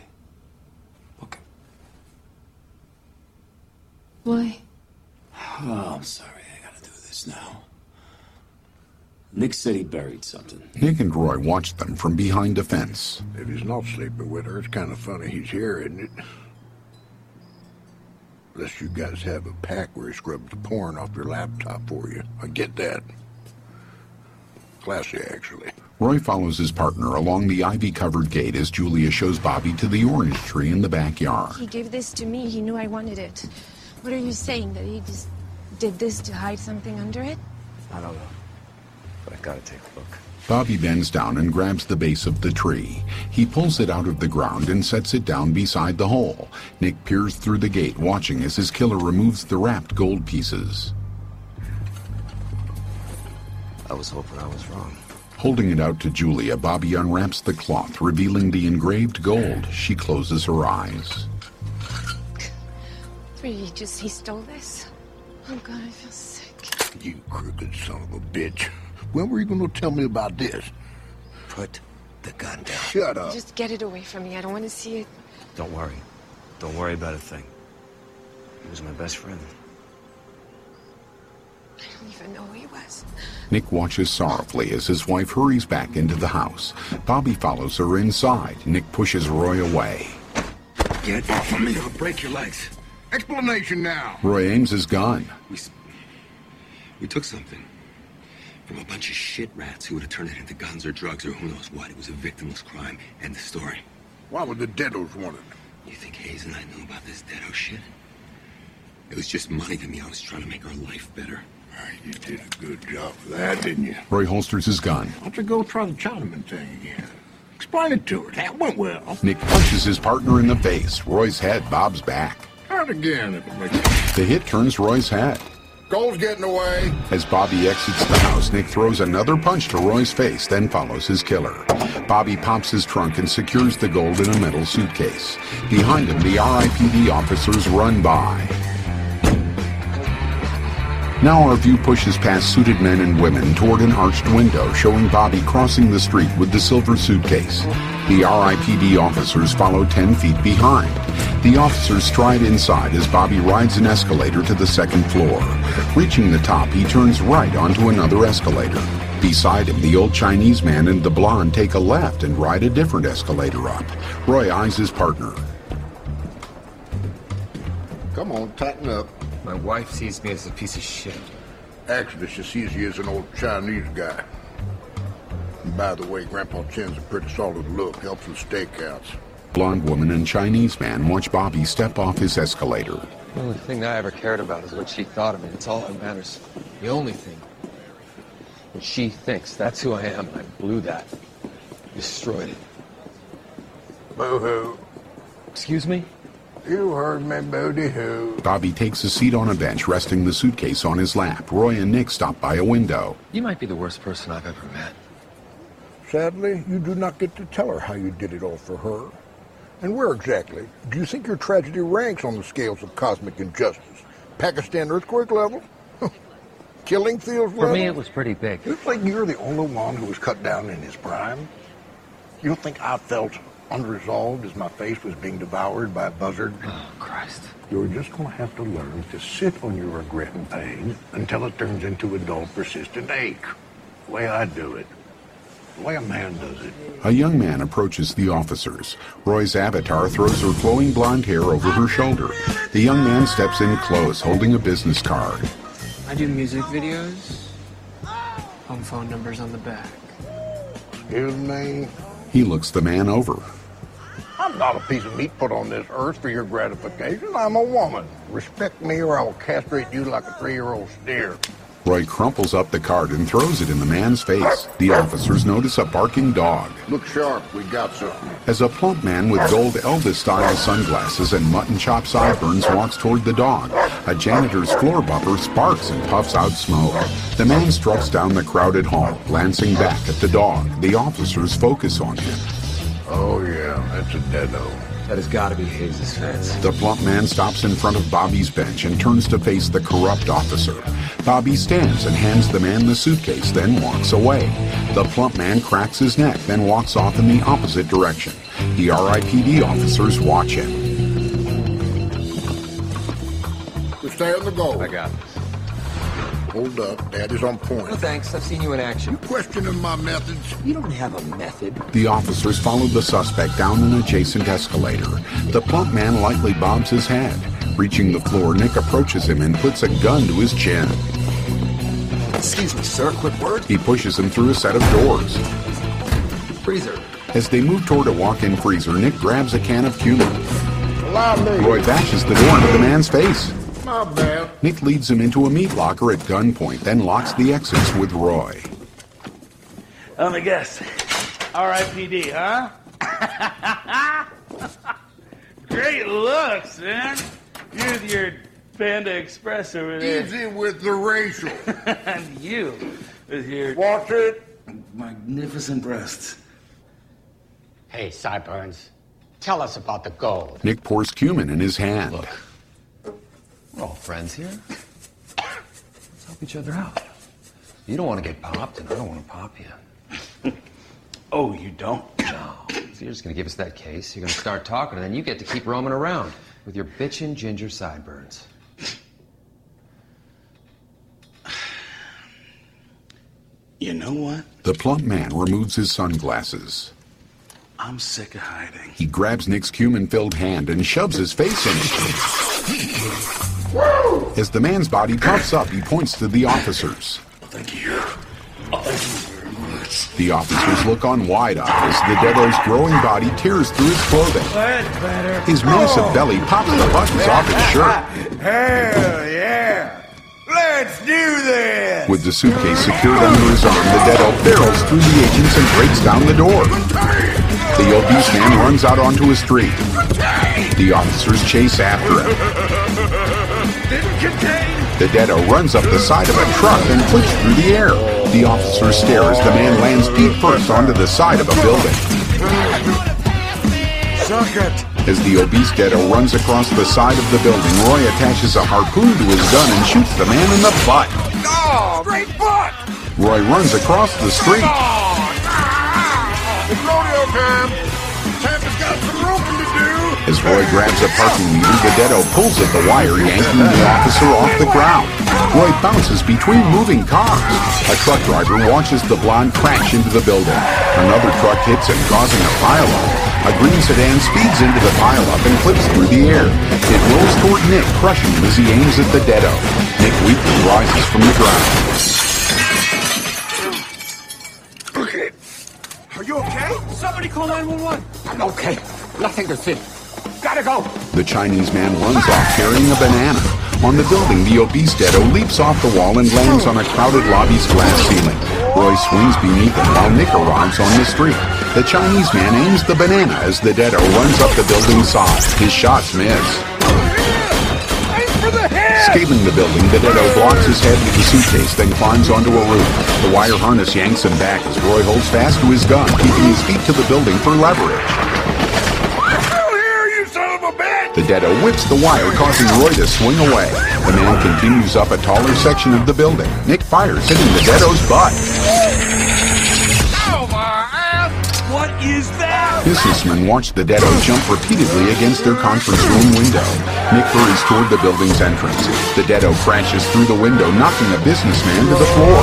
Why? Oh, I'm sorry. I gotta do this now. Nick said he buried something. Nick and Roy watch them from behind a fence. If he's not sleeping with her, it's kind of funny he's here, isn't it? Unless you guys have a pack where he scrubs the porn off your laptop for you. I get that. Classy, actually. Roy follows his partner along the ivy-covered gate as Julia shows Bobby to the orange tree in the backyard. He gave this to me. He knew I wanted it. What are you saying? That he just did this to hide something under it? I don't know. But I gotta take a look. Bobby bends down and grabs the base of the tree. He pulls it out of the ground and sets it down beside the hole. Nick peers through the gate, watching as his killer removes the wrapped gold pieces. I was hoping I was wrong. Holding it out to Julia, Bobby unwraps the cloth, revealing the engraved gold. She closes her eyes. He stole this? Oh, God, I feel sick. You crooked son of a bitch. When were you going to tell me about this? Put the gun down. Shut up. Just get it away from me. I don't want to see it. Don't worry. Don't worry about a thing. He was my best friend. I don't even know who he was. Nick watches sorrowfully as his wife hurries back into the house. Bobby follows her inside. Nick pushes Roy away. Get off of me or I'll break your legs. Explanation now. Roy aims his gun. We took something from a bunch of shit rats who would have turned it into guns or drugs or who knows what. It was a victimless crime. End of story. Why would the Deados want it? You think Hayes and I knew about this Deado shit? It was just money to me. I was trying to make our life better. You did a good job of that, didn't you? Roy holsters his gun. Why don't you go try the Chinaman thing again? Explain it to her. That went well. Nick punches his partner in the face. Roy's head bobs back. Try it again if it makes sense. The hit turns Roy's head. Gold's getting away. As Bobby exits the house, Nick throws another punch to Roy's face, then follows his killer. Bobby pops his trunk and secures the gold in a metal suitcase. Behind him, the RIPD officers run by. Now our view pushes past suited men and women toward an arched window, showing Bobby crossing the street with the silver suitcase. The RIPD officers follow 10 feet behind. The officers stride inside as Bobby rides an escalator to the second floor. Reaching the top, he turns right onto another escalator. Beside him, the old Chinese man and the blonde take a left and ride a different escalator up. Roy eyes his partner. Come on, tighten up. My wife sees me as a piece of shit. Actually, she sees you as an old Chinese guy. And by the way, Grandpa Chen's a pretty solid look. Helps with stakeouts. Blonde woman and Chinese man watch Bobby step off his escalator. The only thing I ever cared about is what she thought of me. It's all that matters. The only thing. What she thinks. That's who I am. I blew that. Destroyed it. Boo-hoo. Excuse me? You heard me, booty-hoo. Bobby takes a seat on a bench, resting the suitcase on his lap. Roy and Nick stop by a window. You might be the worst person I've ever met. Sadly, you do not get to tell her how you did it all for her. And where exactly do you think your tragedy ranks on the scales of cosmic injustice? Pakistan earthquake level? Killing fields level? For me, it was pretty big. You think you're the only one who was cut down in his prime? You don't think I felt unresolved as my face was being devoured by a buzzard? Oh, Christ. You're just going to have to learn to sit on your regret and pain until it turns into a dull, persistent ache. The way I do it. The way a man does it. A young man approaches the officers. Roy's avatar throws her flowing blonde hair over her shoulder. The young man steps in close, holding a business card. I do music videos. Home phone numbers on the back. Excuse me? He looks the man over. I'm not a piece of meat put on this earth for your gratification. I'm a woman. Respect me or I will castrate you like a 3-year-old steer. Roy crumples up the card and throws it in the man's face. The officers notice a barking dog. Look sharp, we got something. As a plump man with gold Elvis-style sunglasses and mutton chop sideburns walks toward the dog, a janitor's floor buffer sparks and puffs out smoke. The man struts down the crowded hall, glancing back at the dog. The officers focus on him. Oh yeah, that's a deado. That has got to be Hayes' fence. The plump man stops in front of Bobby's bench and turns to face the corrupt officer. Bobby stands and hands the man the suitcase, then walks away. The plump man cracks his neck, then walks off in the opposite direction. The RIPD officers watch him. We stay on the go. I got this. Hold up, Daddy's on point. No thanks, I've seen you in action. You questioning my methods? You don't have a method. The officers follow the suspect down an adjacent escalator. The plump man lightly bobs his head. Reaching the floor, Nick approaches him and puts a gun to his chin. Excuse me, sir, quick word. He pushes him through a set of doors. Freezer. As they move toward a walk-in freezer, Nick grabs a can of cumin. Allow me. Roy bashes the door into the man's face. My bad. Nick leads him into a meat locker at gunpoint, then locks the exits with Roy. Let me guess. RIPD, huh? Great looks, man. You with your Panda Express over there. Easy with the racial. And you with your... Watch it. Magnificent breasts. Hey, Sideburns, tell us about the gold. Nick pours cumin in his hand. Look, we're all friends here. Let's help each other out. You don't want to get popped, and I don't want to pop you. Oh, you don't? No. So you're just going to give us that case, you're going to start talking, and then you get to keep roaming around with your bitchin' ginger sideburns. You know what? The plump man removes his sunglasses. I'm sick of hiding. He grabs Nick's cumin-filled hand and shoves his face in it. As the man's body puffs up, he points to the officers. Thank you. Thank you very much. The officers look on wide-eyed as the deado's growing body tears through his clothing. That's better. His massive belly pops the buttons off his shirt. Hell yeah! Let's do this! With the suitcase secured under his arm, the deado barrels through the agents and breaks down the door. The obese man runs out onto a street. The officers chase after him. The deado runs up the side of a truck and flips through the air. The officers stare as the man lands feet first onto the side of a building. Suck it! As the obese deado runs across the side of the building, Roy attaches a harpoon to his gun and shoots the man in the butt. Oh, great butt! Roy runs across the street. It's rodeo time. Santa's got some roping to do. As Roy grabs a parking meter, the deado pulls at the wire, yanking the officer off the ground. Roy bounces between moving cars. A truck driver watches the blonde crash into the building. Another truck hits him, causing a pileup. A green sedan speeds into the pileup and flips through the air. It rolls toward Nick, crushing him as he aims at the deado. Nick weakly rises from the ground. Okay. Are you okay? Somebody call 911. I'm okay. Nothing to see. Gotta go. The Chinese man runs off carrying a banana. On the building, the obese deado leaps off the wall and lands on a crowded lobby's glass ceiling. Roy swings beneath him while Nick arrives on the street. The Chinese man aims the banana as the Deado runs up the building's side. His shots miss. Scaling the building, the Deado blocks his head with the suitcase, then climbs onto a roof. The wire harness yanks him back as Roy holds fast to his gun, keeping his feet to the building for leverage. The Deado whips the wire, causing Roy to swing away. The man continues up a taller section of the building. Nick fires, hitting the Deado's butt. Ow, my ass! What is that? Businessmen watch the Deado jump repeatedly against their conference room window. Nick hurries toward the building's entrance. The Deado crashes through the window, knocking a businessman to the floor.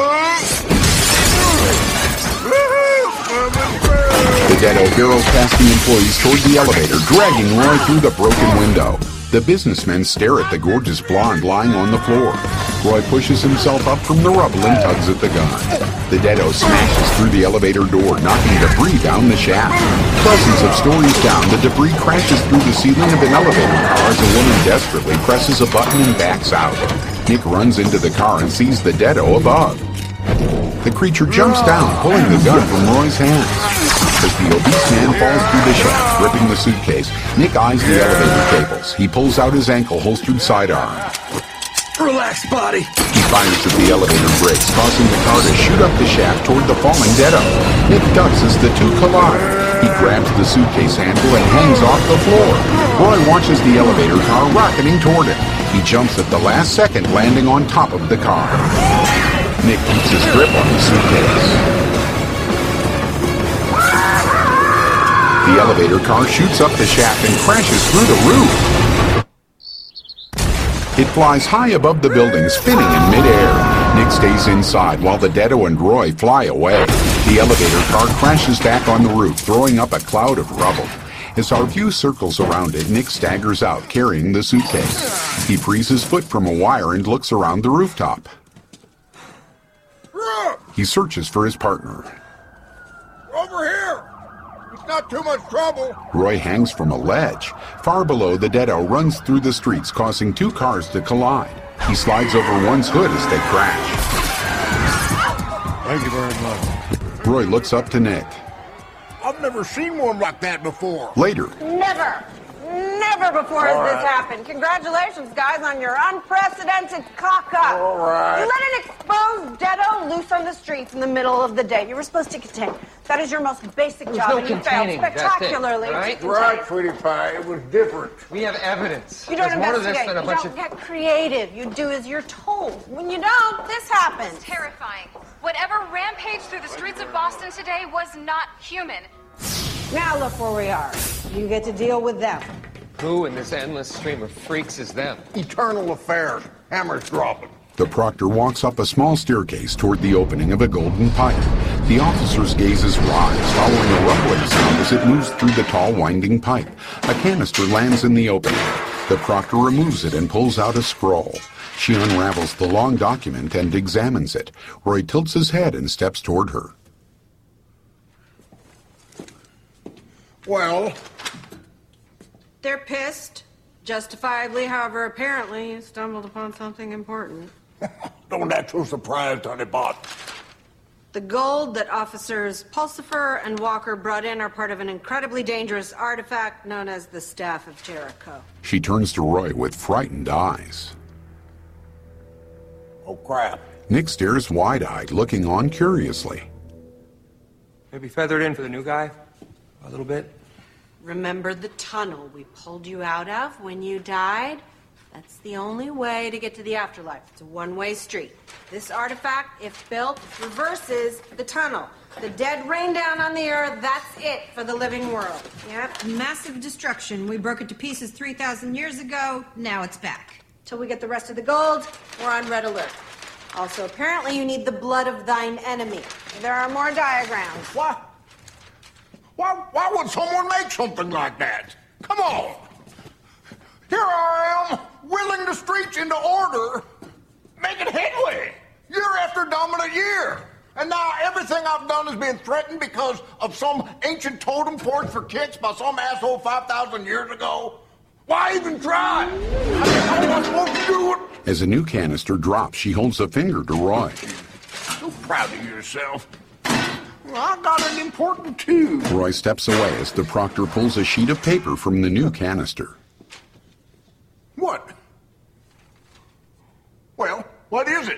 The Deado barrels past the employees toward the elevator, dragging Roy through the broken window. The businessmen stare at the gorgeous blonde lying on the floor. Roy pushes himself up from the rubble and tugs at the gun. The Deado smashes through the elevator door, knocking debris down the shaft. Dozens of stories down, the debris crashes through the ceiling of an elevator car as a woman desperately presses a button and backs out. Nick runs into the car and sees the Deado above. The creature jumps down, pulling the gun from Roy's hands. As the obese man falls through the shaft, gripping the suitcase, Nick eyes the elevator cables. He pulls out his ankle-holstered sidearm. Relax, body. He fires at the elevator brakes, causing the car to shoot up the shaft toward the falling Deado. Nick ducks as the two collide. He grabs the suitcase handle and hangs off the floor. Roy watches the elevator car rocketing toward him. He jumps at the last second, landing on top of the car. Nick keeps his grip on the suitcase. The elevator car shoots up the shaft and crashes through the roof. It flies high above the building, spinning in midair. Nick stays inside while the Deado and Roy fly away. The elevator car crashes back on the roof, throwing up a cloud of rubble. As our view circles around it, Nick staggers out, carrying the suitcase. He frees his foot from a wire and looks around the rooftop. He searches for his partner. Over here! It's not too much trouble. Roy hangs from a ledge. Far below, the Deado runs through the streets, causing two cars to collide. He slides over one's hood as they crash. Thank you very much. Roy looks up to Nick. I've never seen one like that before. Later. Never before has this happened. Congratulations, guys, on your unprecedented cock-up. All right. You let an exposed Deado loose on the streets in the middle of the day. You were supposed to contain. That is your most basic job, no and you failed containing, spectacularly. that's it, Right, sweetie pie. It was different. We have evidence. You don't There's more to this investigate. than a You bunch don't of... get creative. You do as you're told. When you don't, this happens. Terrifying. Whatever rampaged through the streets of Boston today was not human. Now look where we are. You get to deal with them. Who in this endless stream of freaks is them? Eternal affairs. Hammers dropping. The proctor walks up a small staircase toward the opening of a golden pipe. The officer's gazes rise, following a rumbling sound as it moves through the tall, winding pipe. A canister lands in the opening. The proctor removes it and pulls out a scroll. She unravels the long document and examines it. Roy tilts his head and steps toward her. Well... They're pissed. Justifiably, however, apparently, you stumbled upon something important. Don't act so surprised, honeybot. The gold that officers Pulsifer and Walker brought in are part of an incredibly dangerous artifact known as the Staff of Jericho. She turns to Roy with frightened eyes. Oh, crap. Nick stares wide-eyed, looking on curiously. Maybe feathered in for the new guy? A little bit? Remember the tunnel we pulled you out of when you died? That's the only way to get to the afterlife. It's a one-way street. This artifact, if built, reverses the tunnel. The dead rain down on the earth, that's it for the living world. Yep. Massive destruction. We broke it to pieces 3,000 years ago. Now it's back. Till we get the rest of the gold, we're on red alert. Also, apparently you need the blood of thine enemy. There are more diagrams. What? Why would someone make something like that? Come on. Here I am, willing the streets into order, making headway, year after dominant year. And now everything I've done is being threatened because of some ancient totem porch for kicks by some asshole 5,000 years ago. Why even try? I mean, how am I supposed to do it? As a new canister drops, she holds a finger to Roy. So proud of yourself. I got an important too. Roy steps away as the proctor pulls a sheet of paper from the new canister. What? Well, what is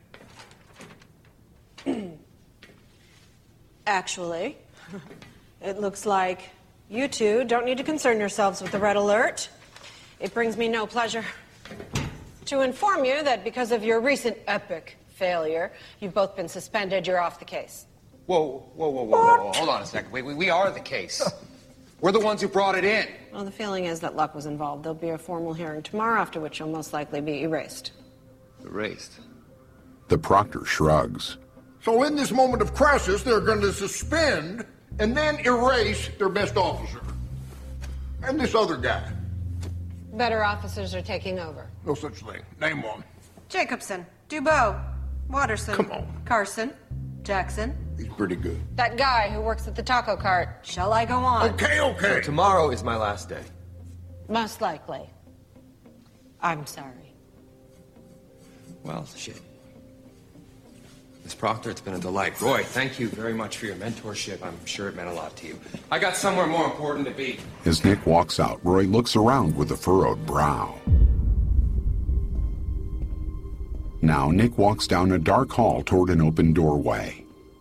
it? Actually, it looks like you two don't need to concern yourselves with the red alert. It brings me no pleasure to inform you that because of your recent epic failure, you've both been suspended. You're off the case. Whoa. Hold on a second. We are the case. We're the ones who brought it in. Well, the feeling is that luck was involved. There'll be a formal hearing tomorrow, after which you'll most likely be erased. Erased? The proctor shrugs. So in this moment of crisis, they're going to suspend and then erase their best officer. And this other guy. Better officers are taking over. No such thing. Name one. Jacobson, Dubois, Watterson. Come on. Carson, Jackson. He's pretty good. That guy who works at the taco cart. Shall I go on? Okay. So tomorrow is my last day. Most likely. I'm sorry. Well, shit. Miss Proctor, it's been a delight. Roy, thank you very much for your mentorship. I'm sure it meant a lot to you. I got somewhere more important to be. As Nick walks out, Roy looks around with a furrowed brow. Now, Nick walks down a dark hall toward an open doorway.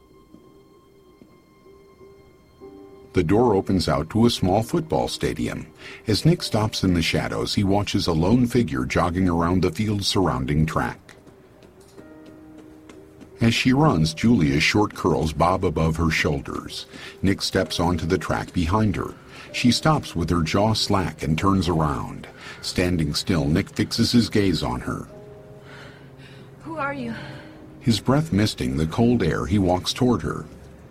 The door opens out to a small football stadium. As Nick stops in the shadows, he watches a lone figure jogging around the field's surrounding track. As she runs, Julia's short curls bob above her shoulders. Nick steps onto the track behind her. She stops with her jaw slack and turns around. Standing still, Nick fixes his gaze on her. Who are you? His breath misting the cold air, he walks toward her.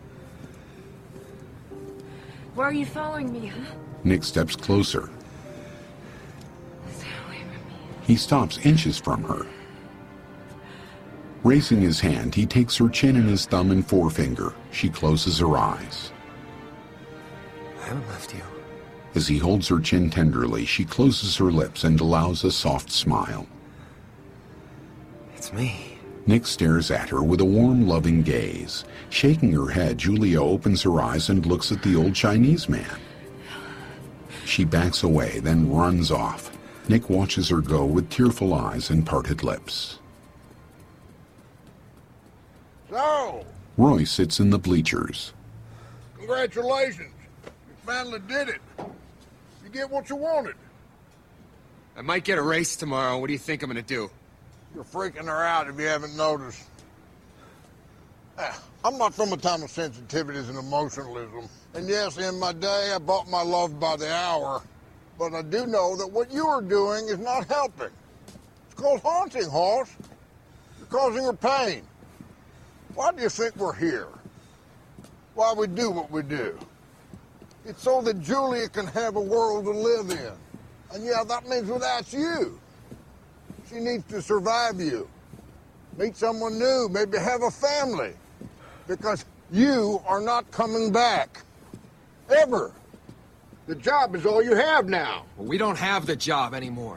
Why are you following me, huh? Nick steps closer. Stay away from me. He stops inches from her. Raising his hand, he takes her chin in his thumb and forefinger. She closes her eyes. I haven't left you. As he holds her chin tenderly, she closes her lips and allows a soft smile. It's me. Nick stares at her with a warm, loving gaze. Shaking her head, Julia opens her eyes and looks at the old Chinese man. She backs away, then runs off. Nick watches her go with tearful eyes and parted lips. So, Roy sits in the bleachers. congratulations. You finally did it. You get what you wanted. I might get a race tomorrow. What do you think I'm gonna do? You're freaking her out if you haven't noticed. I'm not from a time of sensitivities and emotionalism. And yes, in my day, I bought my love by the hour. But I do know that what you are doing is not helping. It's called haunting, Hoss. You're causing her pain. Why do you think we're here? Why we do what we do? It's so that Julia can have a world to live in. And yeah, that means without you. She needs to survive you. Meet someone new, maybe have a family. Because you are not coming back. Ever. The job is all you have now. Well, we don't have the job anymore.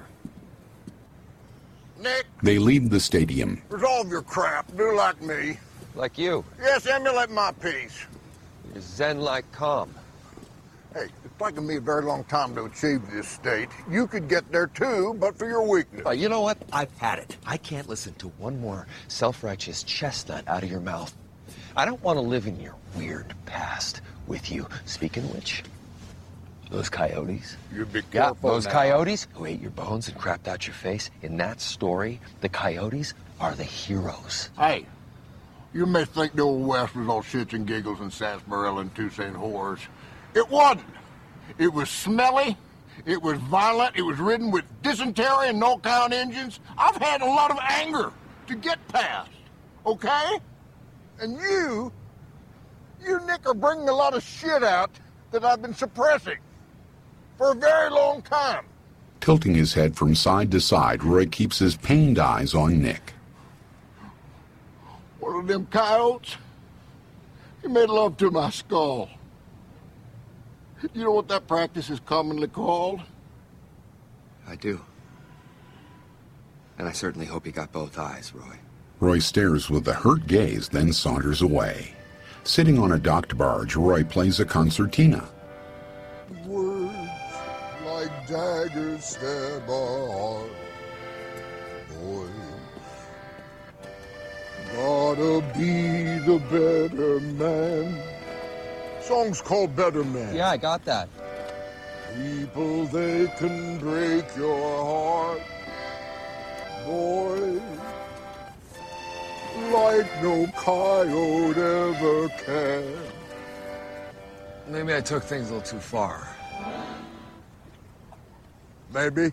Nick, They leave the stadium. resolve your crap. Do like me. Like you. Yes, emulate my piece. You're zen-like calm. Hey, it's taken me a very long time to achieve this state. You could get there too, but for your weakness. You know what? I've had it. I can't listen to one more self-righteous chestnut out of your mouth. I don't want to live in your weird past with you. Speaking of which, those coyotes. You be careful those now. coyotes who ate your bones and crapped out your face. In that story, the coyotes are the heroes. Hey, you may think the old West was all shits and giggles and sarsaparilla and Toussaint whores. It wasn't. It was smelly. It was violent. It was ridden with dysentery and no-count engines. I've had a lot of anger to get past, okay? And you, Nick, are bringing a lot of shit out that I've been suppressing for a very long time. Tilting his head from side to side, Roy keeps his pained eyes on Nick. One of them coyotes, he made love to my skull. You know what that practice is commonly called? I do. And I certainly hope he got both eyes, Roy. Roy stares with a hurt gaze, then saunters away. Sitting on a docked barge, Roy plays a concertina. Words like daggers stab our heart. Boys, gotta be the better man. Song's called Better Man. Yeah, I got that. People, they can break your heart. Boys, like no coyote ever can. Maybe I took things a little too far. Maybe.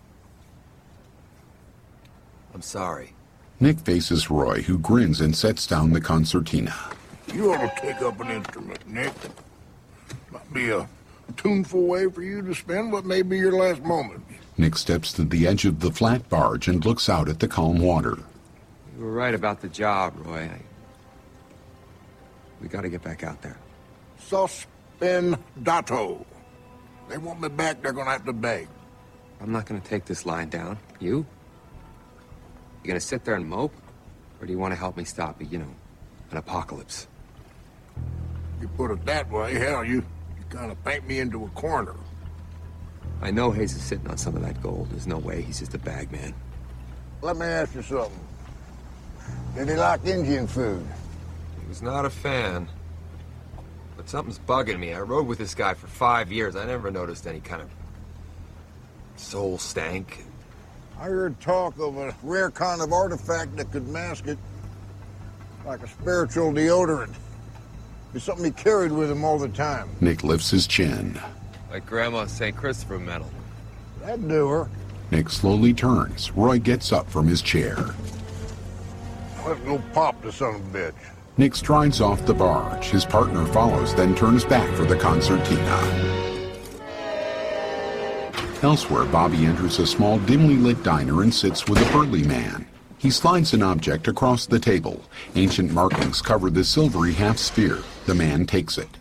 I'm sorry. Nick faces Roy, who grins and sets down the concertina. You ought to take up an instrument, Nick. Might be a tuneful way for you to spend what may be your last moments. Nick steps to the edge of the flat barge and looks out at the calm water. You were right about the job, Roy. We gotta get back out there. Suspendato. They want me back, they're gonna have to beg. I'm not gonna take this line down. You? You gonna sit there and mope? Or do you want to help me stop an apocalypse? You put it that way, hell, you kind of paint me into a corner. I know Hayes is sitting on some of that gold. There's no way he's just a bag man. Let me ask you something. Did he like Indian food? He was not a fan. But something's bugging me. I rode with this guy for 5 years. I never noticed any kind of soul stank. I heard talk of a rare kind of artifact that could mask it. Like a spiritual deodorant. It's something he carried with him all the time. Nick lifts his chin. Like Grandma's St. Christopher medal. That'd do her. Nick slowly turns. Roy gets up from his chair. Let's go pop the son of a bitch. Nick strides off the barge. His partner follows, then turns back for the concertina. Elsewhere, Bobby enters a small, dimly lit diner and sits with a burly man. He slides an object across the table. Ancient markings cover the silvery half-sphere. The man takes it.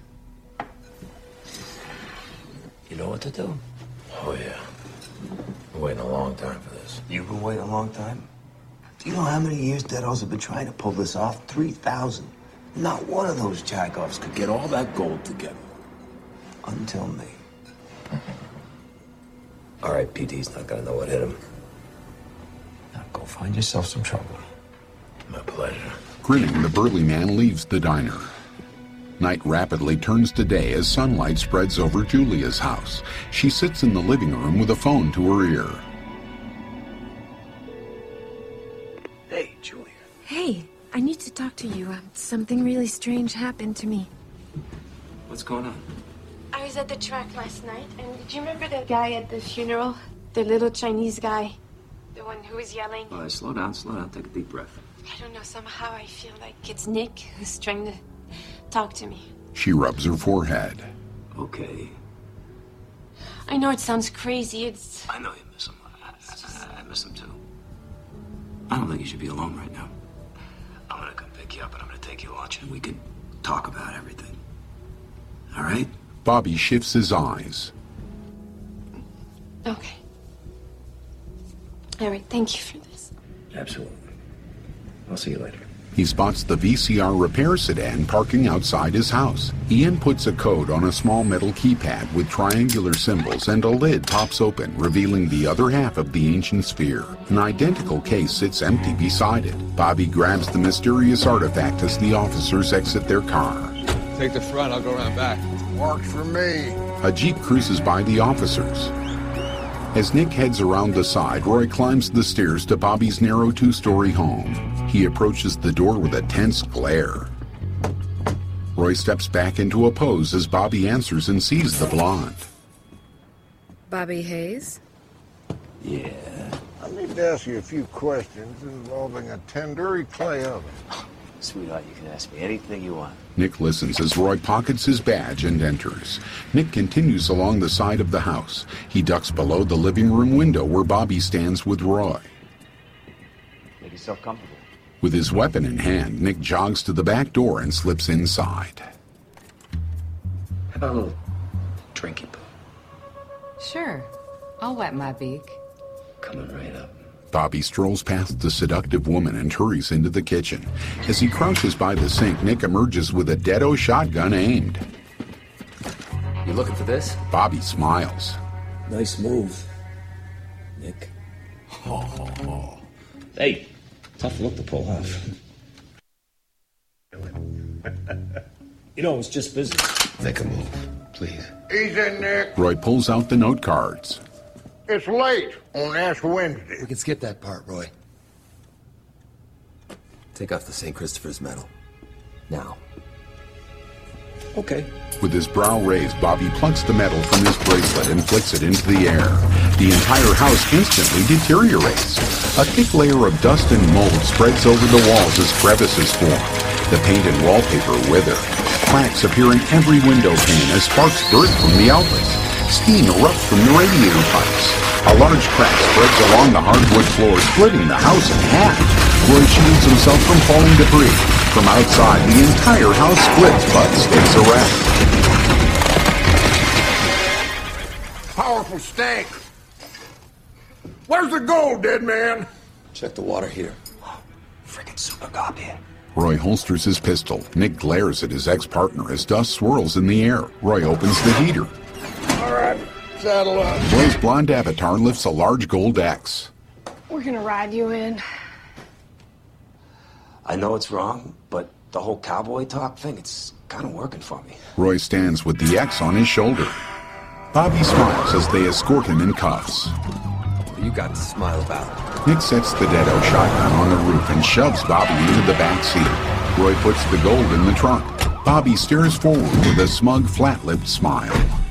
You know what to do? Oh, yeah. Been waiting a long time for this. You've been waiting a long time? Do you know how many years Deados have been trying to pull this off? 3,000. Not one of those jackoffs could get all that gold together. Until me. All right, PD's not gonna know what hit him. Now go find yourself some trouble. My pleasure. Grinning, the burly man leaves the diner. Night rapidly turns to day as sunlight spreads over Julia's house. She sits in the living room with a phone to her ear. Hey, Julia. Hey, I need to talk to you. Something really strange happened to me. What's going on? I was at the track last night, and did you remember the guy at the funeral? The little Chinese guy? The one who was yelling? All right, slow down, take a deep breath. I don't know, somehow I feel like it's Nick who's trying to talk to me. She rubs her forehead. Okay. I know it sounds crazy, it's... I know you miss him. I miss him too. I don't think you should be alone right now. I'm gonna come pick you up and I'm gonna take you to lunch and we can talk about everything. All right? Bobby shifts his eyes. Okay. All right, thank you for this. Absolutely. I'll see you later. He spots the VCR repair sedan parking outside his house. Ian puts a code on a small metal keypad with triangular symbols, and a lid pops open, revealing the other half of the ancient sphere. An identical case sits empty beside it. Bobby grabs the mysterious artifact as the officers exit their car. Take the front, I'll go around back. Works for me. A Jeep cruises by the officers. As Nick heads around the side, Roy climbs the stairs to Bobby's narrow two-story home. He approaches the door with a tense glare. Roy steps back into a pose as Bobby answers and sees the blonde. Bobby Hayes? Yeah. I need to ask you a few questions involving a tandoori clay oven. Sweetheart, you can ask me anything you want. Nick listens as Roy pockets his badge and enters. Nick continues along the side of the house. He ducks below the living room window where Bobby stands with Roy. Make yourself comfortable. With his weapon in hand, Nick jogs to the back door and slips inside. How about a little drinky poo? Sure. I'll wet my beak. Coming right up. Bobby strolls past the seductive woman and hurries into the kitchen. As he crouches by the sink, Nick emerges with a Deado shotgun aimed. You looking for this? Bobby smiles. Nice move, Nick. Hey, tough look to pull off. You know, it's just business. Make a move, please. Easy, Nick. Roy pulls out the note cards. It's late on Ash Wednesday. We can skip that part, Roy. Take off the St. Christopher's medal. Now. Okay. With his brow raised, Bobby plucks the metal from his bracelet and flicks it into the air. The entire house instantly deteriorates. A thick layer of dust and mold spreads over the walls as crevices form. The paint and wallpaper wither. Cracks appear in every window pane as sparks burst from the outlets. Steam erupts from the radiator pipes. A large crack spreads along the hardwood floor, splitting the house in half. Roy shields himself from falling debris. From outside, the entire house splits but stays erect. Powerful stank. Where's the gold, dead man? Check the water heater. Freaking super goddamn. Roy holsters his pistol. Nick glares at his ex-partner as dust swirls in the air. Roy opens the heater. All right, saddle up. Roy's blonde avatar lifts a large gold X. We're gonna ride you in. I know it's wrong, but the whole cowboy talk thing, it's kind of working for me. Roy stands with the X on his shoulder. Bobby smiles as they escort him in cuffs. What do you got to smile about? Nick sets the Deado shotgun on the roof and shoves Bobby into the back seat. Roy puts the gold in the trunk. Bobby stares forward with a smug, flat-lipped smile.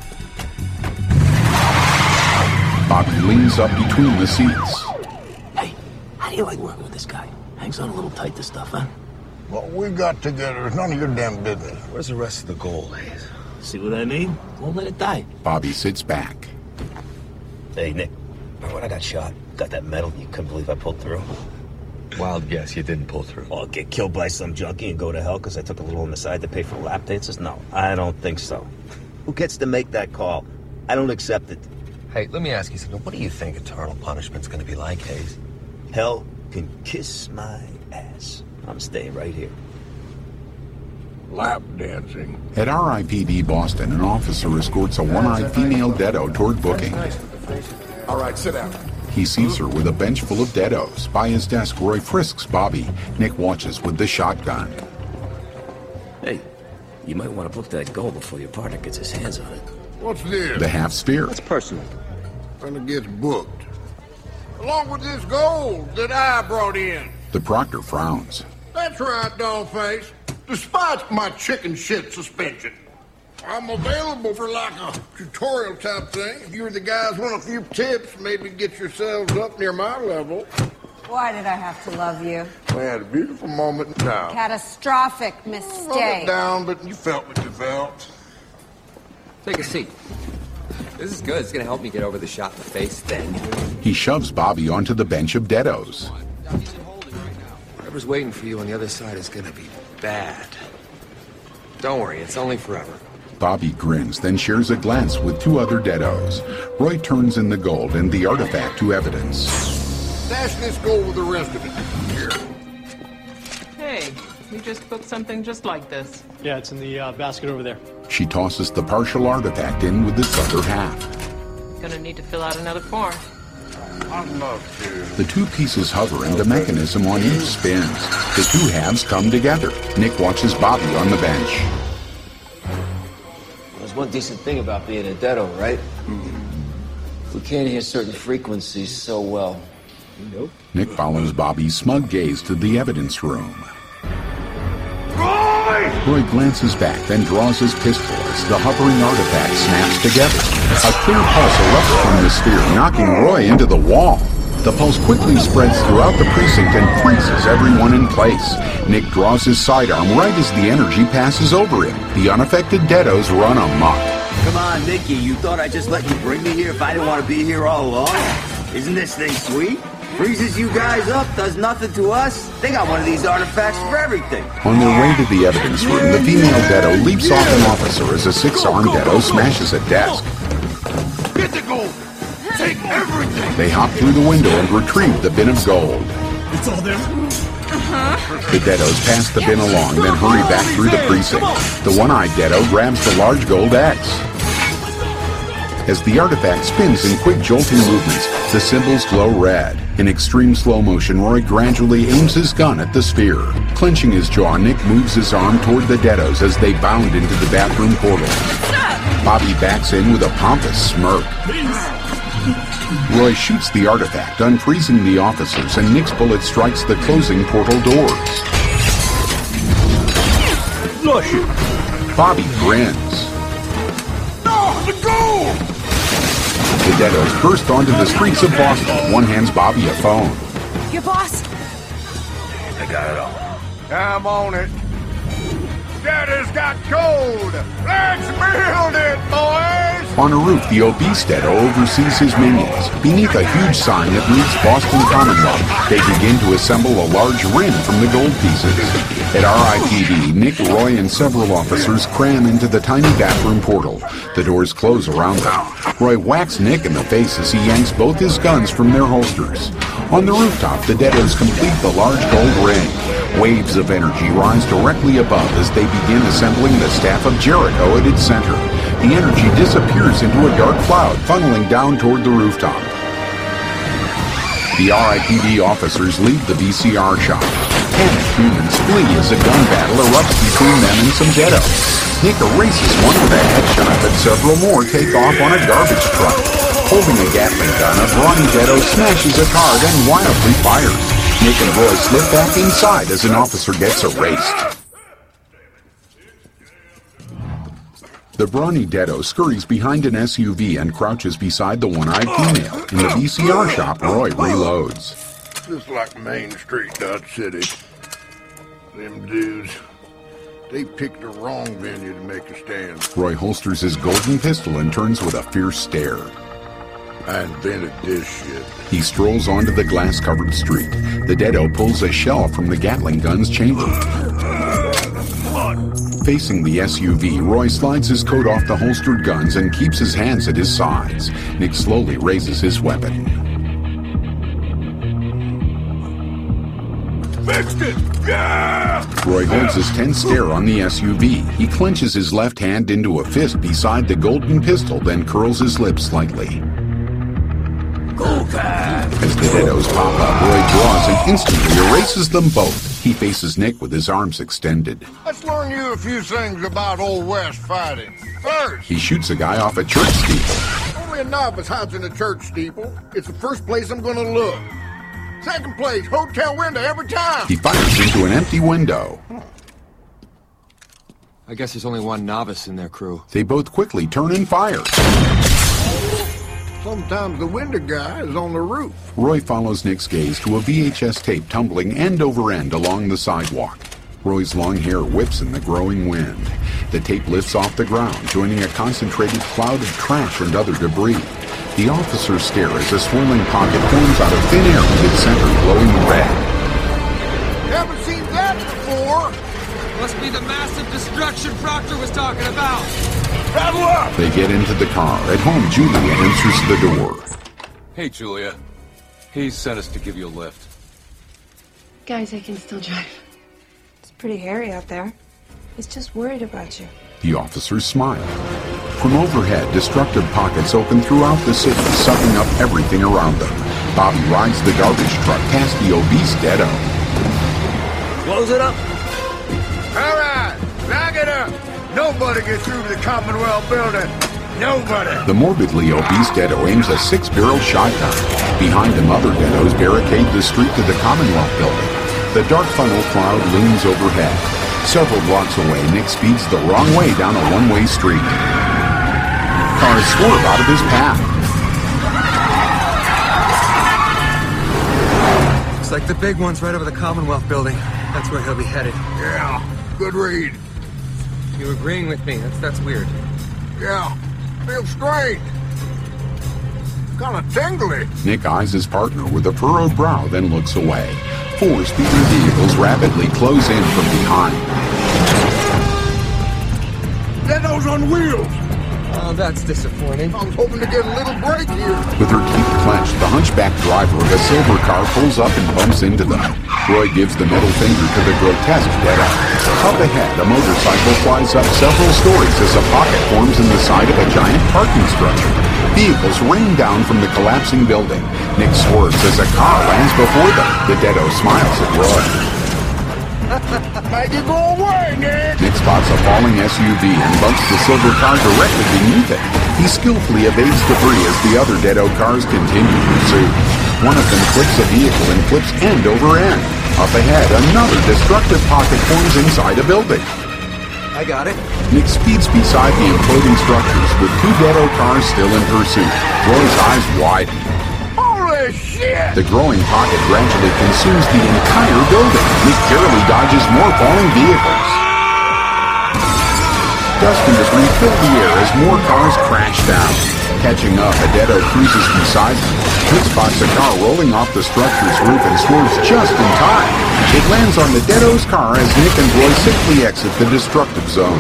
Bobby leans up between the seats. Hey, how do you like working with this guy? Hangs on a little tight, this stuff, huh? What we got together is none of your damn business. Where's the rest of the gold, Hayes? See what I mean? Won't let it die. Bobby sits back. Hey, Nick, remember when I got shot? Got that medal you couldn't believe I pulled through? Wild guess, you didn't pull through. Well, I'll get killed by some junkie and go to hell because I took a little on the side to pay for lap dances? No, I don't think so. Who gets to make that call? I don't accept it. Hey, let me ask you something. What do you think eternal punishment's gonna be like, Hayes? Hell can kiss my ass. I'm staying right here. Lap dancing. At RIPD Boston, an officer escorts a one-eyed female Deado toward booking. All right, sit down. He sees her with a bench full of Deados. By his desk, Roy frisks Bobby. Nick watches with the shotgun. Hey, you might want to book that gold before your partner gets his hands on it. What's this? The half-sphere. That's personal. When it gets booked. Along with this gold that I brought in. The proctor frowns. That's right, Dollface. Despite my chicken shit suspension, I'm available for like a tutorial type thing. If you or the guys want a few tips, maybe get yourselves up near my level. Why did I have to love you? We had a beautiful moment now. Catastrophic Wrote mistake. it down, but you felt what you felt. Take a seat. This is good. It's gonna help me get over the shot in the face thing. He shoves Bobby onto the bench of Deados. Whatever's waiting for you on the other side is gonna be bad. Don't worry, it's only forever. Bobby grins, then shares a glance with two other Deados. Roy turns in the gold and the artifact to evidence. Stash this gold with the rest of it. Here. Hey, we just booked something just like this. Yeah, it's in the basket over there. She tosses the partial artifact in with its other half. Gonna need to fill out another form. I'd love to. The two pieces hover and the mechanism on each spins. The two halves come together. Nick watches Bobby on the bench. There's one decent thing about being a Deado, right? We can't hear certain frequencies so well. Nope. Nick follows Bobby's smug gaze to the evidence room. Roy glances back, then draws his pistol as the hovering artifact snaps together. A clear pulse erupts from the sphere, knocking Roy into the wall. The pulse quickly spreads throughout the precinct and freezes everyone in place. Nick draws his sidearm right as the energy passes over him. The unaffected Deados run amok. Come on, Nicky, you thought I'd just let you bring me here if I didn't want to be here all along? Isn't this thing sweet? Freezes you guys up, does nothing to us. They got one of these artifacts for everything. On their way to the evidence room, the female Deado leaps off an officer as a six-armed Deado smashes a desk. Get the gold! Take everything! They hop through the window and retrieve the bin of gold. It's all there? The Deados pass the bin along, then hurry back through the precinct. The one-eyed Deado grabs the large gold X. As the artifact spins in quick jolting movements, the symbols glow red. In extreme slow motion, Roy gradually aims his gun at the sphere. Clenching his jaw, Nick moves his arm toward the Deados as they bound into the bathroom portal. Bobby backs in with a pompous smirk. Roy shoots the artifact, unfreezing the officers, and Nick's bullet strikes the closing portal doors. Flush it! Bobby grins. No! The gold! The Deados burst onto the streets of Boston. One hands Bobby a phone. Your boss? I got it all. I'm on it. Daddy's got gold. Let's build it, boys! On a roof, the obese Deado oversees his minions. Beneath a huge sign that reads Boston Commonwealth, they begin to assemble a large rim from the gold pieces. At RIPD, Nick, Roy, and several officers cram into the tiny bathroom portal. The doors close around them. Roy whacks Nick in the face as he yanks both his guns from their holsters. On the rooftop, the Deados complete the large gold ring. Waves of energy rise directly above as they begin assembling the Staff of Jericho at its center. The energy disappears into a dark cloud, funneling down toward the rooftop. The RIPD officers leave the VCR shop. Panicked humans flee as a gun battle erupts between them and some Deados. Nick erases one with a headshot, but several more take off on a garbage truck. Holding a Gatling gun, a brawny Deado smashes a car, then wildly fires. Nick and Roy slip back inside as an officer gets erased. The brawny Deado scurries behind an SUV and crouches beside the one-eyed female. In the VCR shop, Roy reloads. Just like Main Street, Dodge City. Them dudes, they picked the wrong venue to make a stand. Roy holsters his golden pistol and turns with a fierce stare. I invented this shit. He strolls onto the glass-covered street. The Deado pulls a shell from the Gatling gun's chamber. Facing the SUV, Roy slides his coat off the holstered guns and keeps his hands at his sides. Nick slowly raises his weapon. Fixed it! Yeah! Roy holds his tense stare on the SUV. He clenches his left hand into a fist beside the golden pistol, then curls his lips slightly. Go time! As the Deados pop up, Roy draws and instantly erases them both. He faces Nick with his arms extended. Let's learn you a few things about Old West fighting. First, He shoots a guy off a church steeple. only a novice hides in a church steeple. It's the first place I'm gonna look. Second place, hotel window every time. He fires into an empty window. I guess there's only one novice in their crew. They both quickly turn and fire. Sometimes the window guy is on the roof. Roy follows Nick's gaze to a VHS tape tumbling end over end along the sidewalk. Roy's long hair whips in the growing wind. The tape lifts off the ground, joining a concentrated cloud of trash and other debris. The officers stare as a swirling pocket forms out of thin air with its center glowing red. Haven't seen that before. Must be the massive destruction Proctor was talking about. Paddle up! They get into the car. At home, Julia answers the door. Hey, Julia. He sent us to give you a lift. Guys, I can still drive. It's pretty hairy out there. He's just worried about you. The officers smile. From overhead, destructive pockets open throughout the city, sucking up everything around them. Bobby rides the garbage truck past the obese Deado. Close it up. All right, lock it up. Nobody gets through to the Commonwealth building. Nobody. The morbidly obese Deado aims a 6-barrel shotgun. Behind him, other Deados barricade the street to the Commonwealth building. The dark funnel cloud looms overhead. Several blocks away, Nick speeds the wrong way down a one-way street. Cars swerve out of his path. Looks like the big one's right over the Commonwealth building. That's where he'll be headed. Yeah, good read. You agreeing with me? That's weird. Yeah, feels strange. Kind of tingly. Nick eyes his partner with a furrowed brow, then looks away. 4 speeding vehicles rapidly close in from behind. Deado's on wheels. Oh, that's disappointing. I was hoping to get a little break here. With her teeth clenched, the hunchback driver of a silver car pulls up and bumps into them. Roy gives the middle finger to the grotesque Deado. Up ahead, a motorcycle flies up several stories as a pocket forms in the side of a giant parking structure. Vehicles rain down from the collapsing building. Nick swerves as a car lands before them. The Deado smiles at Roy. Make it go away, Nick! Nick spots a falling SUV and bumps the silver car directly beneath it. He skillfully evades debris as the other Deado cars continue pursuit. One of them flips a vehicle and flips end over end. Up ahead, another destructive pocket forms inside a building. I got it. Nick speeds beside the imploding structures with two Deado cars still in pursuit. Roy's eyes widen. Holy shit! The growing pocket gradually consumes the entire building. Nick barely dodges more falling vehicles. Dust and debris fill the air as more cars crash down. Catching up, a Deado cruises beside them. Nick spots a car rolling off the structure's roof and swerves just in time. It lands on the Deado's car as Nick and Roy simply exit the destructive zone.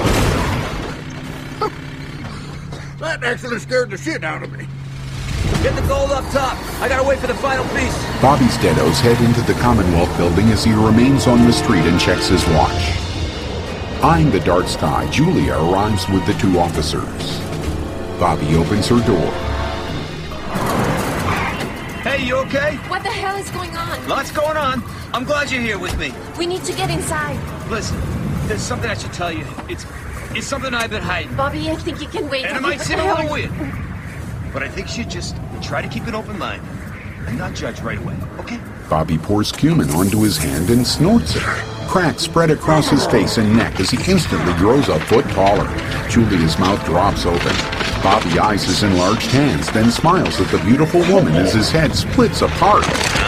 That actually scared the shit out of me. Get the gold up top. I gotta wait for the final piece. Bobby's Deados head into the Commonwealth building as he remains on the street and checks his watch. Eyeing the dark sky, Julia arrives with the two officers. Bobby opens her door. Hey, you okay? What the hell is going on? Lots going on. I'm glad you're here with me. We need to get inside. Listen, there's something I should tell you. It's something I've been hiding. Bobby, I think you can wait. And it might seem a little weird. But I think you should just try to keep an open mind and not judge right away, okay? Bobby pours cumin onto his hand and snorts it. Cracks spread across his face and neck as he instantly grows a foot taller. Julia's mouth drops open. Bobby eyes his enlarged hands, then smiles at the beautiful woman as his head splits apart.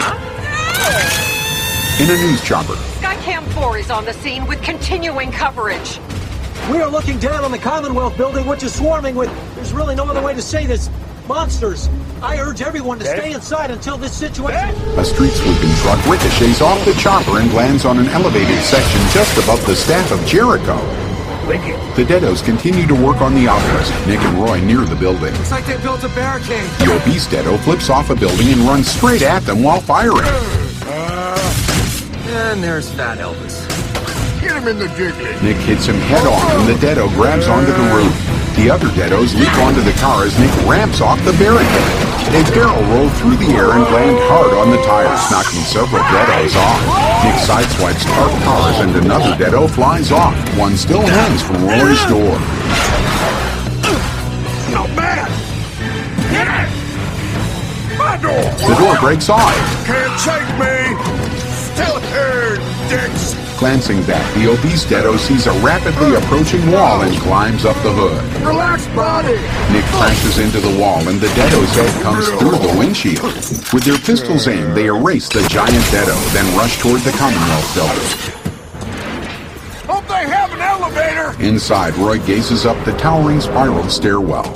In a news chopper. Skycam 4 is on the scene with continuing coverage. We are looking down on the Commonwealth building, which is swarming with, there's really no other way to say this, monsters. I urge everyone to stay inside until this situation... A street-sweeping truck ricochets off the chopper and lands on an elevated section just above the staff of Jericho. The Deados continue to work on the obelisk. Nick and Roy near the building. Looks like they built a barricade. The obese Deado flips off a building and runs straight at them while firing. And there's Fat Elvis. Get him in the jiggly. Nick hits him head-on and the Deado grabs onto the roof. The other Deados leap onto the car as Nick ramps off the barricade. They barrel roll through the air and land hard on the tires, knocking several Deados off. Nick sideswipes parked cars and another Deado flies off. One still hangs from Roy's door. Not bad. Get it! My door! The door breaks off. Can't take me! Still here, dicks! Glancing back, the obese Deado sees a rapidly approaching wall and climbs up the hood. Relax, body! Nick crashes into the wall and the Deado's head comes through the windshield. With their pistols aimed, they erase the giant Deado, then rush toward the Commonwealth building. Hope they have an elevator! Inside, Roy gazes up the towering spiral stairwell.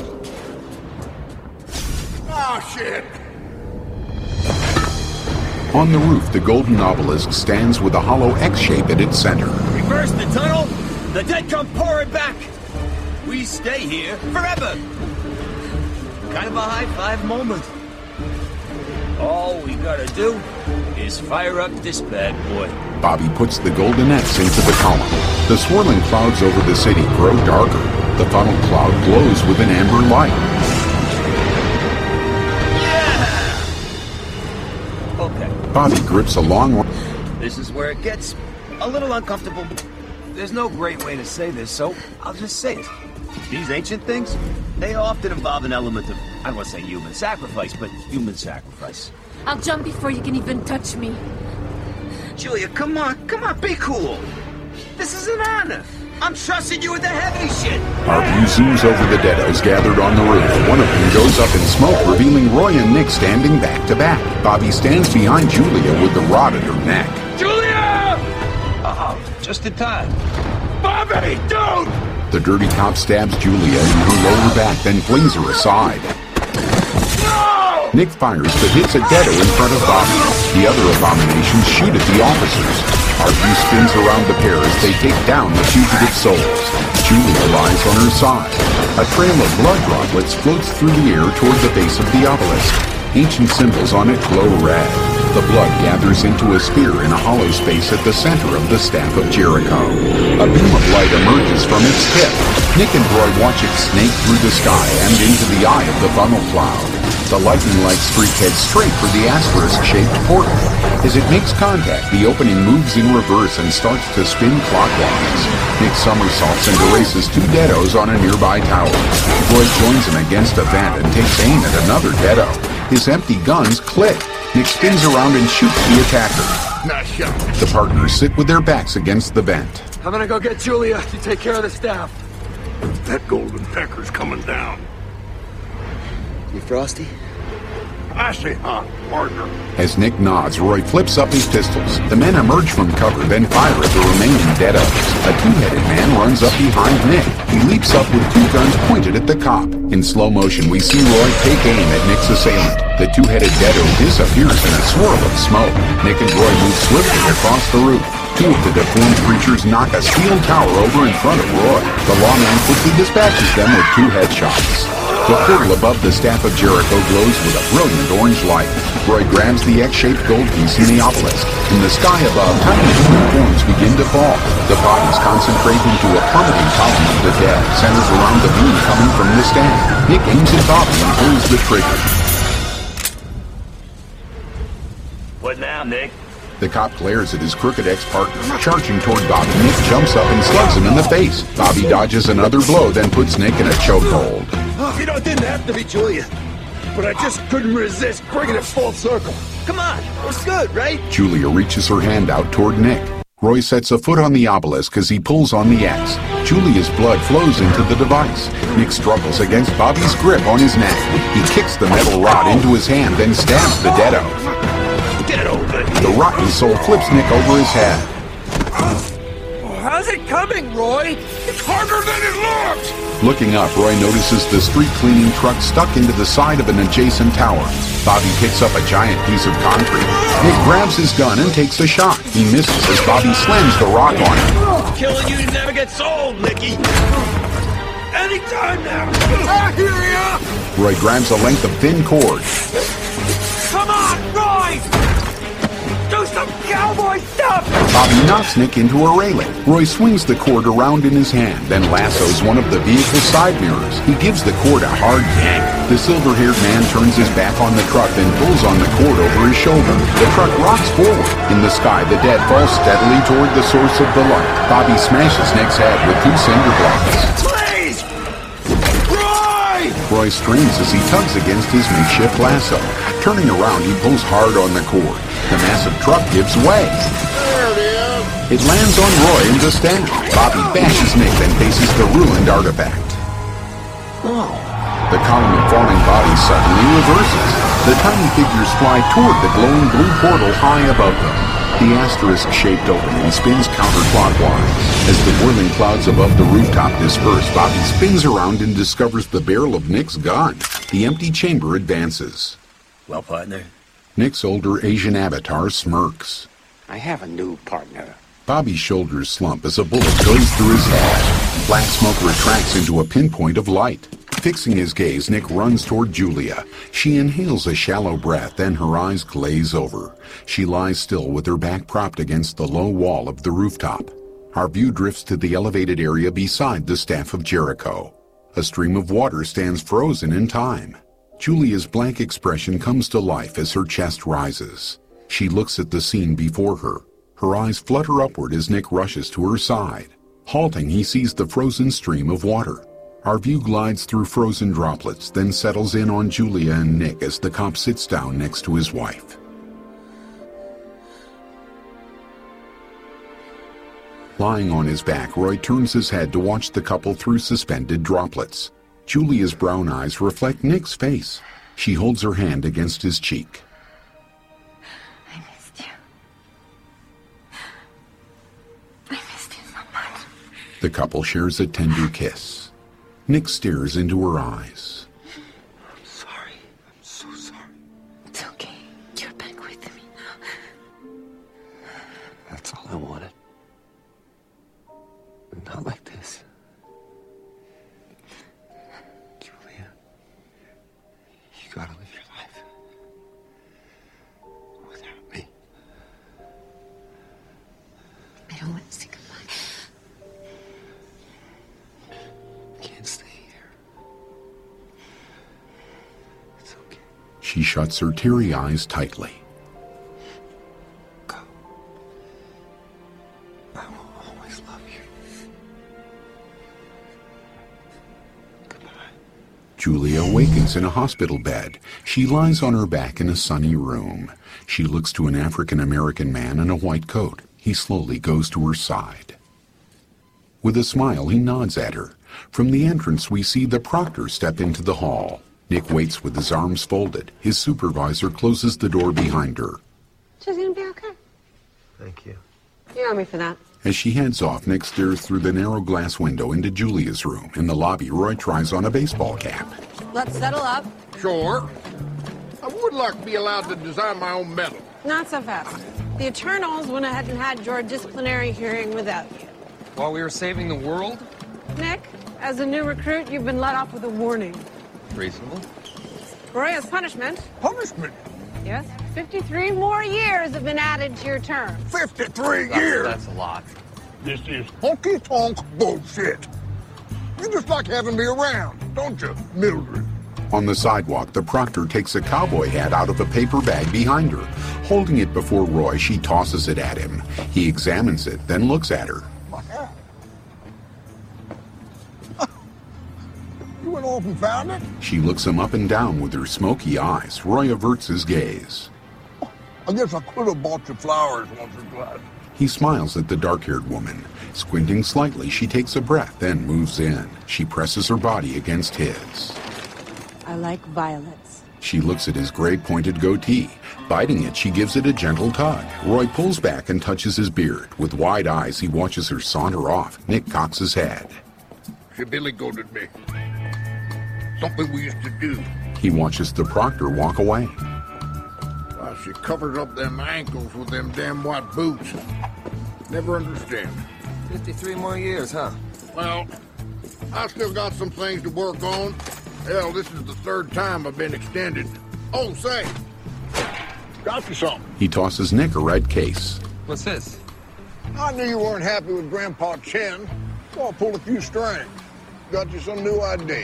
Oh, shit! On the roof, the golden obelisk stands with a hollow X shape at its center. Reverse the tunnel. The dead come pouring back. We stay here forever. Kind of a high-five moment. All we gotta do is fire up this bad boy. Bobby puts the golden X into the column. The swirling clouds over the city grow darker. The funnel cloud glows with an amber light. Bobby grips a long... This is where it gets a little uncomfortable. There's no great way to say this, so I'll just say it. These ancient things, they often involve an element of, I don't want to say human sacrifice, but human sacrifice. I'll jump before you can even touch me. Julia, come on, be cool. This is an honor. I'm trusting you with the heavy shit. Our view zooms over the Deados gathered on the roof. One of them goes up in smoke, revealing Roy and Nick standing back to back. Bobby stands behind Julia with the rod at her neck. Julia! Just in time. Bobby, dude! The dirty cop stabs Julia in her lower back, then flings her aside. No! Nick fires but hits a Deado in front of Bobby. The other abominations shoot at the officers. Our view spins around the pair as they take down the fugitive souls. Julia lies on her side. A trail of blood droplets floats through the air toward the base of the obelisk. Ancient symbols on it glow red. The blood gathers into a sphere in a hollow space at the center of the Staff of Jericho. A beam of light emerges from its tip. Nick and Roy watch it snake through the sky and into the eye of the funnel cloud. The lightning-like streak heads straight for the asterisk-shaped portal. As it makes contact, the opening moves in reverse and starts to spin clockwise. Nick somersaults and erases two deados on a nearby tower. Roy joins him against a vent and takes aim at another deado. His empty guns click. Nick spins around and shoots the attacker. Nice shot. The partners sit with their backs against the vent. I'm gonna go get Julia. You take care of the staff. That golden pecker's coming down. You frosty? I say hot, partner. As Nick nods, Roy flips up his pistols. The men emerge from cover, then fire at the remaining deados. A two-headed man runs up behind Nick. He leaps up with two guns pointed at the cop. In slow motion, we see Roy take aim at Nick's assailant. The two-headed deado disappears in a swirl of smoke. Nick and Roy move swiftly across the roof. Two of the deformed creatures knock a steel tower over in front of Roy. The lawman quickly dispatches them with two headshots. The portal above the Staff of Jericho glows with a brilliant orange light. Roy grabs the X-shaped gold piece in the obelisk. In the sky above, tiny human forms begin to fall. The bodies concentrate into a plummeting column of the dead, centered around the beam coming from the stand. Nick aims at Bobby and pulls the trigger. What now, Nick? The cop glares at his crooked ex-partner. Charging toward Bobby, Nick jumps up and slugs him in the face. Bobby dodges another blow, then puts Nick in a chokehold. You know, it didn't have to be Julia, but I just couldn't resist bringing it full circle. Come on, it was good, right? Julia reaches her hand out toward Nick. Roy sets a foot on the obelisk as he pulls on the X. Julia's blood flows into the device. Nick struggles against Bobby's grip on his neck. He kicks the metal rod into his hand, then stabs the deado. Get over here. The rotten soul flips Nick over his head. How's it coming, Roy? It's harder than it looks! Looking up, Roy notices the street-cleaning truck stuck into the side of an adjacent tower. Bobby picks up a giant piece of concrete. Nick grabs his gun and takes a shot. He misses as Bobby slams the rock on him. Killing you never gets old, Nicky. Anytime now. I hear ya! Roy grabs a length of thin cord. Come on, Roy! Do some cowboy stuff! Bobby knocks Nick into a railing. Roy swings the cord around in his hand, then lassos one of the vehicle's side mirrors. He gives the cord a hard yank. The silver-haired man turns his back on the truck, then pulls on the cord over his shoulder. The truck rocks forward. In the sky, the dead fall steadily toward the source of the light. Bobby smashes Nick's head with two cinder blocks. Please! Roy! Roy strains as he tugs against his makeshift lasso. Turning around, he pulls hard on the cord. The massive truck gives way. There it is. It lands on Roy in the stand. Bobby bashes Nick, then faces the ruined artifact. The column of falling bodies suddenly reverses. The tiny figures fly toward the glowing blue portal high above them. The asterisk-shaped opening spins counterclockwise. As the whirling clouds above the rooftop disperse, Bobby spins around and discovers the barrel of Nick's gun. The empty chamber advances. Well, partner? Nick's older Asian avatar smirks. I have a new partner. Bobby's shoulders slump as a bullet goes through his head. Black smoke retracts into a pinpoint of light. Fixing his gaze, Nick runs toward Julia. She inhales a shallow breath, then her eyes glaze over. She lies still with her back propped against the low wall of the rooftop. Our view drifts to the elevated area beside the Staff of Jericho. A stream of water stands frozen in time. Julia's blank expression comes to life as her chest rises. She looks at the scene before her. Her eyes flutter upward as Nick rushes to her side. Halting, he sees the frozen stream of water. Our view glides through frozen droplets, then settles in on Julia and Nick as the cop sits down next to his wife. Lying on his back, Roy turns his head to watch the couple through suspended droplets. Julia's brown eyes reflect Nick's face. She holds her hand against his cheek. I missed you. I missed you so much. The couple shares a tender kiss. Nick stares into her eyes. I'm sorry. I'm so sorry. It's okay. You're back with me now. That's all I wanted. Not like this. You gotta live your life without me. I don't want to say goodbye. I can't stay here. It's okay. She shuts her teary eyes tightly. Go. I will always love you. Julia awakens in a hospital bed. She lies on her back in a sunny room. She looks to an African-American man in a white coat. He slowly goes to her side. With a smile, he nods at her. From the entrance, we see the proctor step into the hall. Nick waits with his arms folded. His supervisor closes the door behind her. She's gonna be okay. Thank you. You owe me for that. As she heads off, Nick stares through the narrow glass window into Julia's room. In the lobby, Roy tries on a baseball cap. Let's settle up. Sure. I would like to be allowed to design my own medal. Not so fast. The Eternals went ahead and had your disciplinary hearing without you. While we were saving the world? Nick, as a new recruit, you've been let off with a warning. Reasonable. Roy, as punishment. Punishment? Yes. 53 more years have been added to your term. 53 years? That's a lot. This is honky-tonk bullshit. You just like having me around, don't you, Mildred? On the sidewalk, the proctor takes a cowboy hat out of a paper bag behind her. Holding it before Roy, she tosses it at him. He examines it, then looks at her. My hat. You went off and found it? She looks him up and down with her smoky eyes. Roy averts his gaze. I guess I could have bought you flowers once or twice. He smiles at the dark-haired woman. Squinting slightly, she takes a breath, then moves in. She presses her body against his. I like violets. She looks at his gray pointed goatee. Biting it, she gives it a gentle tug. Roy pulls back and touches his beard. With wide eyes, he watches her saunter off. Nick cocks his head. She billy-goated me. Something we used to do. He watches the proctor walk away. Why, she covers up them ankles with them damn white boots. Never understand. 53 more years, huh? Well, I still got some things to work on. Hell, this is the third time I've been extended. Oh, say, got you something. He tosses Nick a red case. What's this? I knew you weren't happy with Grandpa Chen, so I pulled a few strings. Got you some new ID.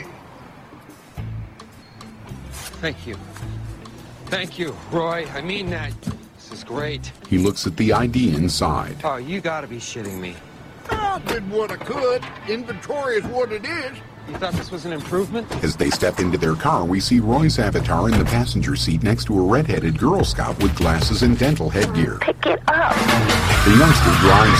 Thank you. Thank you, Roy. I mean that. This is great. He looks at the ID inside. Oh, you gotta be shitting me. I did what I could. Inventory is what it is. You thought this was an improvement? As they step into their car, we see Roy's avatar in the passenger seat next to a red-headed Girl Scout with glasses and dental headgear. Pick it up. The youngster drives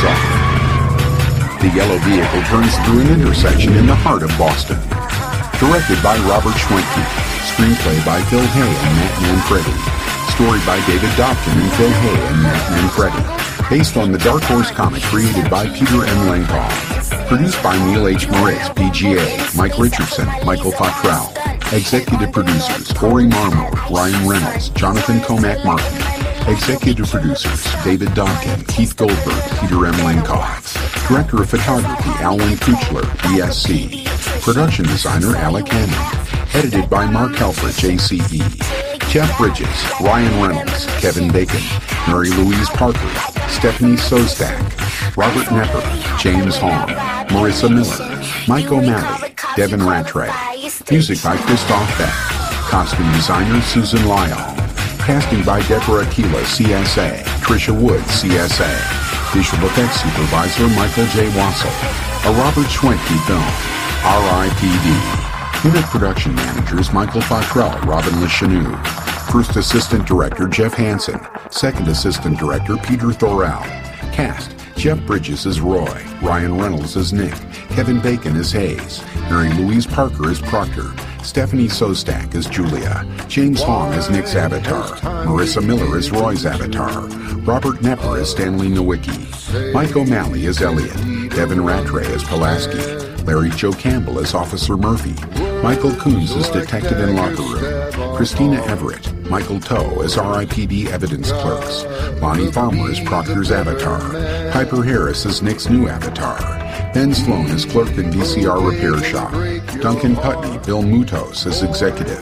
off. The yellow vehicle turns through an intersection in the heart of Boston. Directed by Robert Schwentke. Screenplay by Phil Hay and Matt Manfredi. Story by David Dobkin and Phil Hay and Matt Manfredi. Based on the Dark Horse comic created by Peter M. Langhoff. Produced by Neil H. Moritz, PGA, Mike Richardson, Michael Cottrell. Executive producers, Corey Marmo, Ryan Reynolds, Jonathan Comack Martin. Executive producers, David Dobkin, Keith Goldberg, Peter M. Langhoff. Director of Photography, Alwyn Kuchler, BSc. Production designer, Alec Hammond. Edited by Mark Helfrich, ACE. Jeff Bridges, Ryan Reynolds, Kevin Bacon, Mary Louise Parker, Stephanie Sostak, Robert Nepper, James Hong, Marissa Miller, Mike O'Malley, Devin Rattray. Music by Christoph Beck. Costume designer, Susan Lyle. Casting by Deborah Aquila, CSA, Trisha Wood, CSA. Visual effects supervisor, Michael J. Wassel. A Robert Schwentke film. R.I.P.D. Unit production managers, Michael Cottrell, Robin Lechanou. First assistant director, Jeff Hansen. Second assistant director, Peter Thorell. Cast, Jeff Bridges as Roy, Ryan Reynolds as Nick, Kevin Bacon as Hayes, Mary Louise Parker as Proctor, Stephanie Sostak as Julia, James Hong as Nick's avatar, Marissa Miller as Roy's avatar, Robert Nepper as Stanley Nowicki, Mike O'Malley as Elliot, Devin Rattray as Pulaski, Larry Joe Campbell as Officer Murphy, Michael Coons as Detective in Locker Room, Christina Everett, Michael Toe as RIPD Evidence Clerks, Bonnie Farmer as Proctor's avatar, Piper Harris as Nick's new avatar, Ben Sloan as Clerk in VCR Repair Shop, Duncan Putney, Bill Mutos as executives,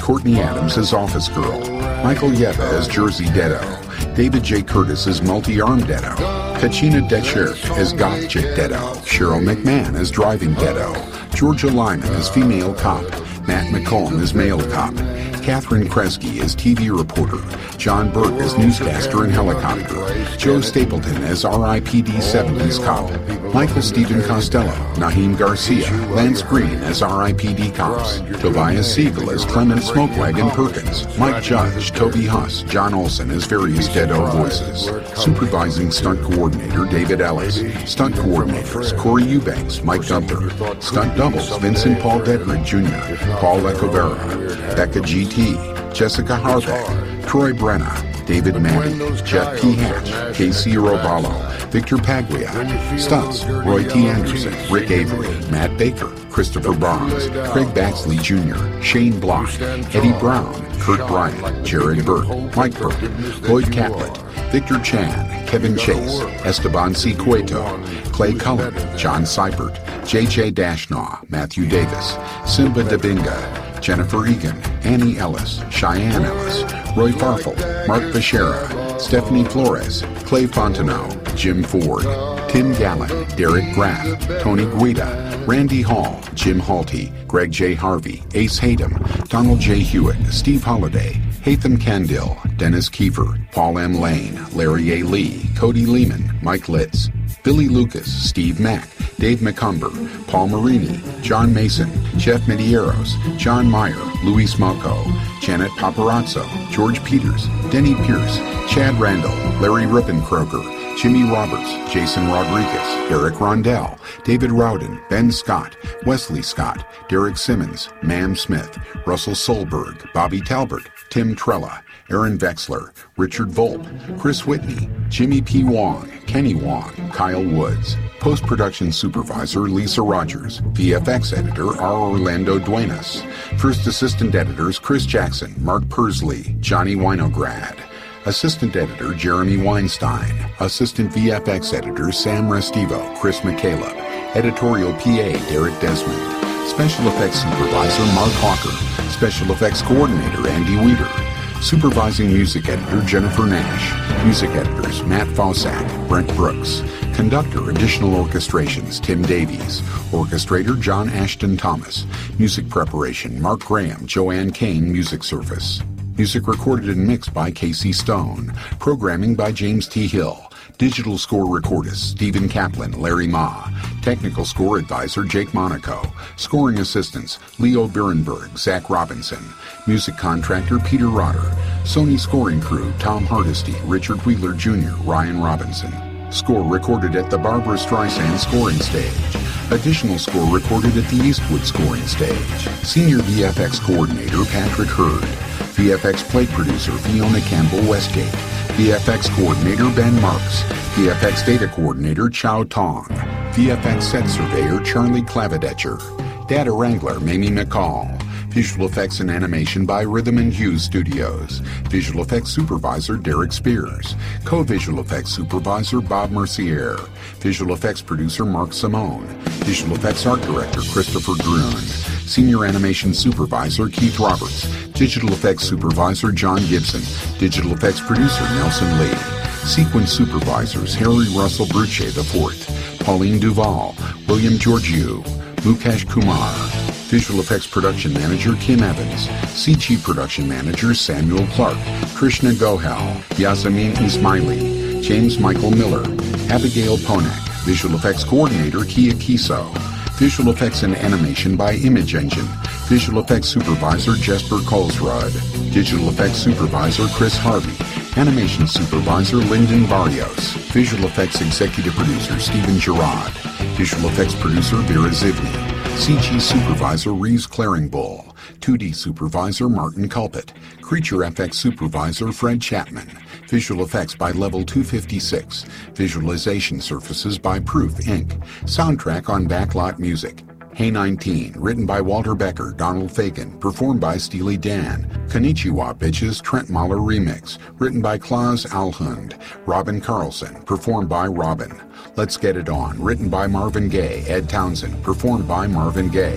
Courtney Adams as Office Girl, Michael Yeva as Jersey Deado, David J. Curtis as Multi-Armed Deado, Kachina Detchert as Goth Chick Deado, Cheryl McMahon as Driving Deado, Georgia Lyman as Female Cop, Matt McComb as Male Cop, Catherine Kresge as TV reporter, John Burke as newscaster and helicopter, Joe Stapleton as RIPD 70s cop, Michael Stephen Costello, Naheem Garcia, Lance Green as RIPD cops, Tobias Siegel as Clement Smokewagon Perkins, Mike Judge, Toby Huss, John Olson as various Deado voices, supervising stunt coordinator David Ellis, stunt coordinators Corey Eubanks, Mike Gunther, stunt doubles Vincent Paul Dedrick Jr., Paul Lecovera, Becca G.T., Jessica Harbeck, Troy Brenna, David Maddy, Jeff P. Hatch, Casey Roballo, Victor Paglia, Stunts, Roy T. Anderson, Rick Avery, Matt Baker, Christopher Barnes, Craig Baxley Jr., Shane Block, Eddie Brown, Kurt Bryant, Jared Burke, Mike Burke, Lloyd Catlett, Victor Chan, Kevin Chase, Esteban C. Cueto, Clay Cullen, John Seipert, J.J. Dashnaw, Matthew Davis, Simba Dabinga, Jennifer Egan, Annie Ellis, Cheyenne Ellis, Roy Farfel, Mark Bashera, Stephanie Flores, Clay Fontenot, Jim Ford, Tim Gallen, Derek Graff, Tony Guida, Randy Hall, Jim Halty, Greg J. Harvey, Ace Hayden, Donald J. Hewitt, Steve Holliday, Hatham Candill, Dennis Kiefer, Paul M. Lane, Larry A. Lee, Cody Lehman, Mike Litz, Billy Lucas, Steve Mack, Dave McCumber, Paul Marini, John Mason, Jeff Medieros, John Meyer, Luis Malco, Janet Paparazzo, George Peters, Denny Pierce, Chad Randall, Larry Rippenkroger, Jimmy Roberts, Jason Rodriguez, Eric Rondell, David Rowden, Ben Scott, Wesley Scott, Derek Simmons, Mam Smith, Russell Solberg, Bobby Talbert, Tim Trella, Aaron Vexler, Richard Volp, Chris Whitney, Jimmy P. Wong, Kenny Wong, Kyle Woods. Post-production supervisor Lisa Rogers. VFX editor R. Orlando Duenas. First assistant editors Chris Jackson, Mark Persley, Johnny Winograd. Assistant editor Jeremy Weinstein. Assistant VFX editor Sam Restivo, Chris McCaleb. Editorial PA Derek Desmond. Special effects supervisor Mark Hawker. Special effects coordinator Andy Weeder. Supervising music editor Jennifer Nash. Music editors Matt Fossack, Brent Brooks. Conductor additional orchestrations Tim Davies. Orchestrator John Ashton Thomas. Music preparation Mark Graham, Joanne Kane Music Service. Music recorded and mixed by Casey Stone. Programming by James T. Hill. Digital score recordist Stephen Kaplan, Larry Ma. Technical score advisor Jake Monaco. Scoring assistants Leo Birenberg, Zach Robinson. Music contractor Peter Rotter. Sony scoring crew Tom Hardesty, Richard Wheeler Jr., Ryan Robinson. Score recorded at the Barbara Streisand scoring stage. Additional score recorded at the Eastwood scoring stage. Senior VFX coordinator Patrick Hurd. VFX plate producer Fiona Campbell Westgate. VFX coordinator Ben Marks. VFX data coordinator Chow Tong. VFX set surveyor Charlie Clavedetcher. Data wrangler Mamie McCall. Visual effects and animation by Rhythm and Hughes Studios. Visual effects supervisor Derek Spears. Co-visual effects supervisor Bob Mercier. Visual effects producer Mark Simone. Visual effects art director Christopher Gruen. Senior animation supervisor Keith Roberts. Digital effects supervisor John Gibson. Digital effects producer Nelson Lee. Sequence supervisors Harry Russell Bruce IV. Pauline Duval. William Georgiou. Mukesh Kumar. Visual effects production manager Kim Evans. CG production manager Samuel Clark. Krishna Gohel. Yasamin Ismaili. James Michael Miller. Abigail Ponak. Visual effects coordinator Kia Kiso. Visual effects and animation by Image Engine. Visual effects supervisor Jesper Kolsrud. Digital effects supervisor Chris Harvey. Animation supervisor Lyndon Barrios. Visual effects executive producer Stephen Gerard. Visual effects producer Vera Zivney. CG supervisor Reeves Claringbull. 2D supervisor Martin Culpet. Creature FX supervisor Fred Chapman. Visual effects by Level 256. Visualization surfaces by Proof Inc. Soundtrack on Backlot Music. Hey 19, written by Walter Becker, Donald Fagen, performed by Steely Dan. Konnichiwa Bitches, Trent Mahler remix, written by Klaus Alhund. Robin Carlson, performed by Robin. Let's Get It On, written by Marvin Gaye, Ed Townsend, performed by Marvin Gaye.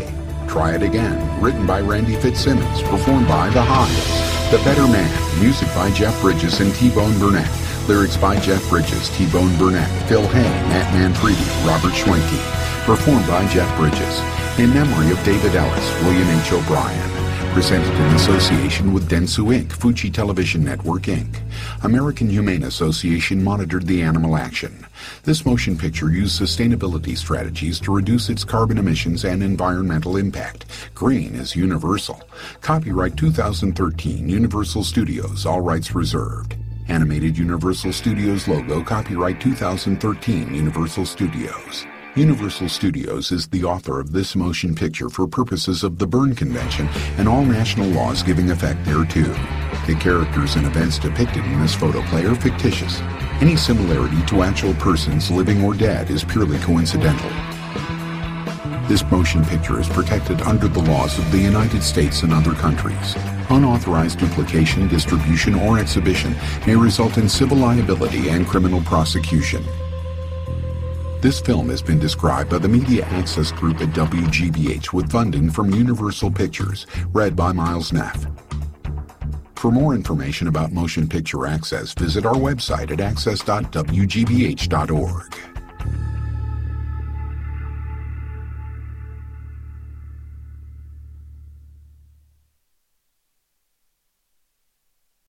Try It Again, written by Randy Fitzsimmons, performed by The Hives. The Better Man, music by Jeff Bridges and T-Bone Burnett. Lyrics by Jeff Bridges, T-Bone Burnett, Phil Hay, Matt Manfredi, Robert Schwenke. Performed by Jeff Bridges. In memory of David Ellis, William H. O'Brien. Presented in association with Dentsu Inc., Fuji Television Network Inc. American Humane Association monitored the animal action. This motion picture used sustainability strategies to reduce its carbon emissions and environmental impact. Green is universal. Copyright 2013, Universal Studios, all rights reserved. Animated Universal Studios logo, copyright 2013, Universal Studios. Universal Studios is the author of this motion picture for purposes of the Berne Convention and all national laws giving effect thereto. The characters and events depicted in this photoplay are fictitious. Any similarity to actual persons, living or dead, is purely coincidental. This motion picture is protected under the laws of the United States and other countries. Unauthorized duplication, distribution, or exhibition may result in civil liability and criminal prosecution. This film has been described by the Media Access Group at WGBH with funding from Universal Pictures, read by Miles Neff. For more information about Motion Picture Access, visit our website at access.wgbh.org.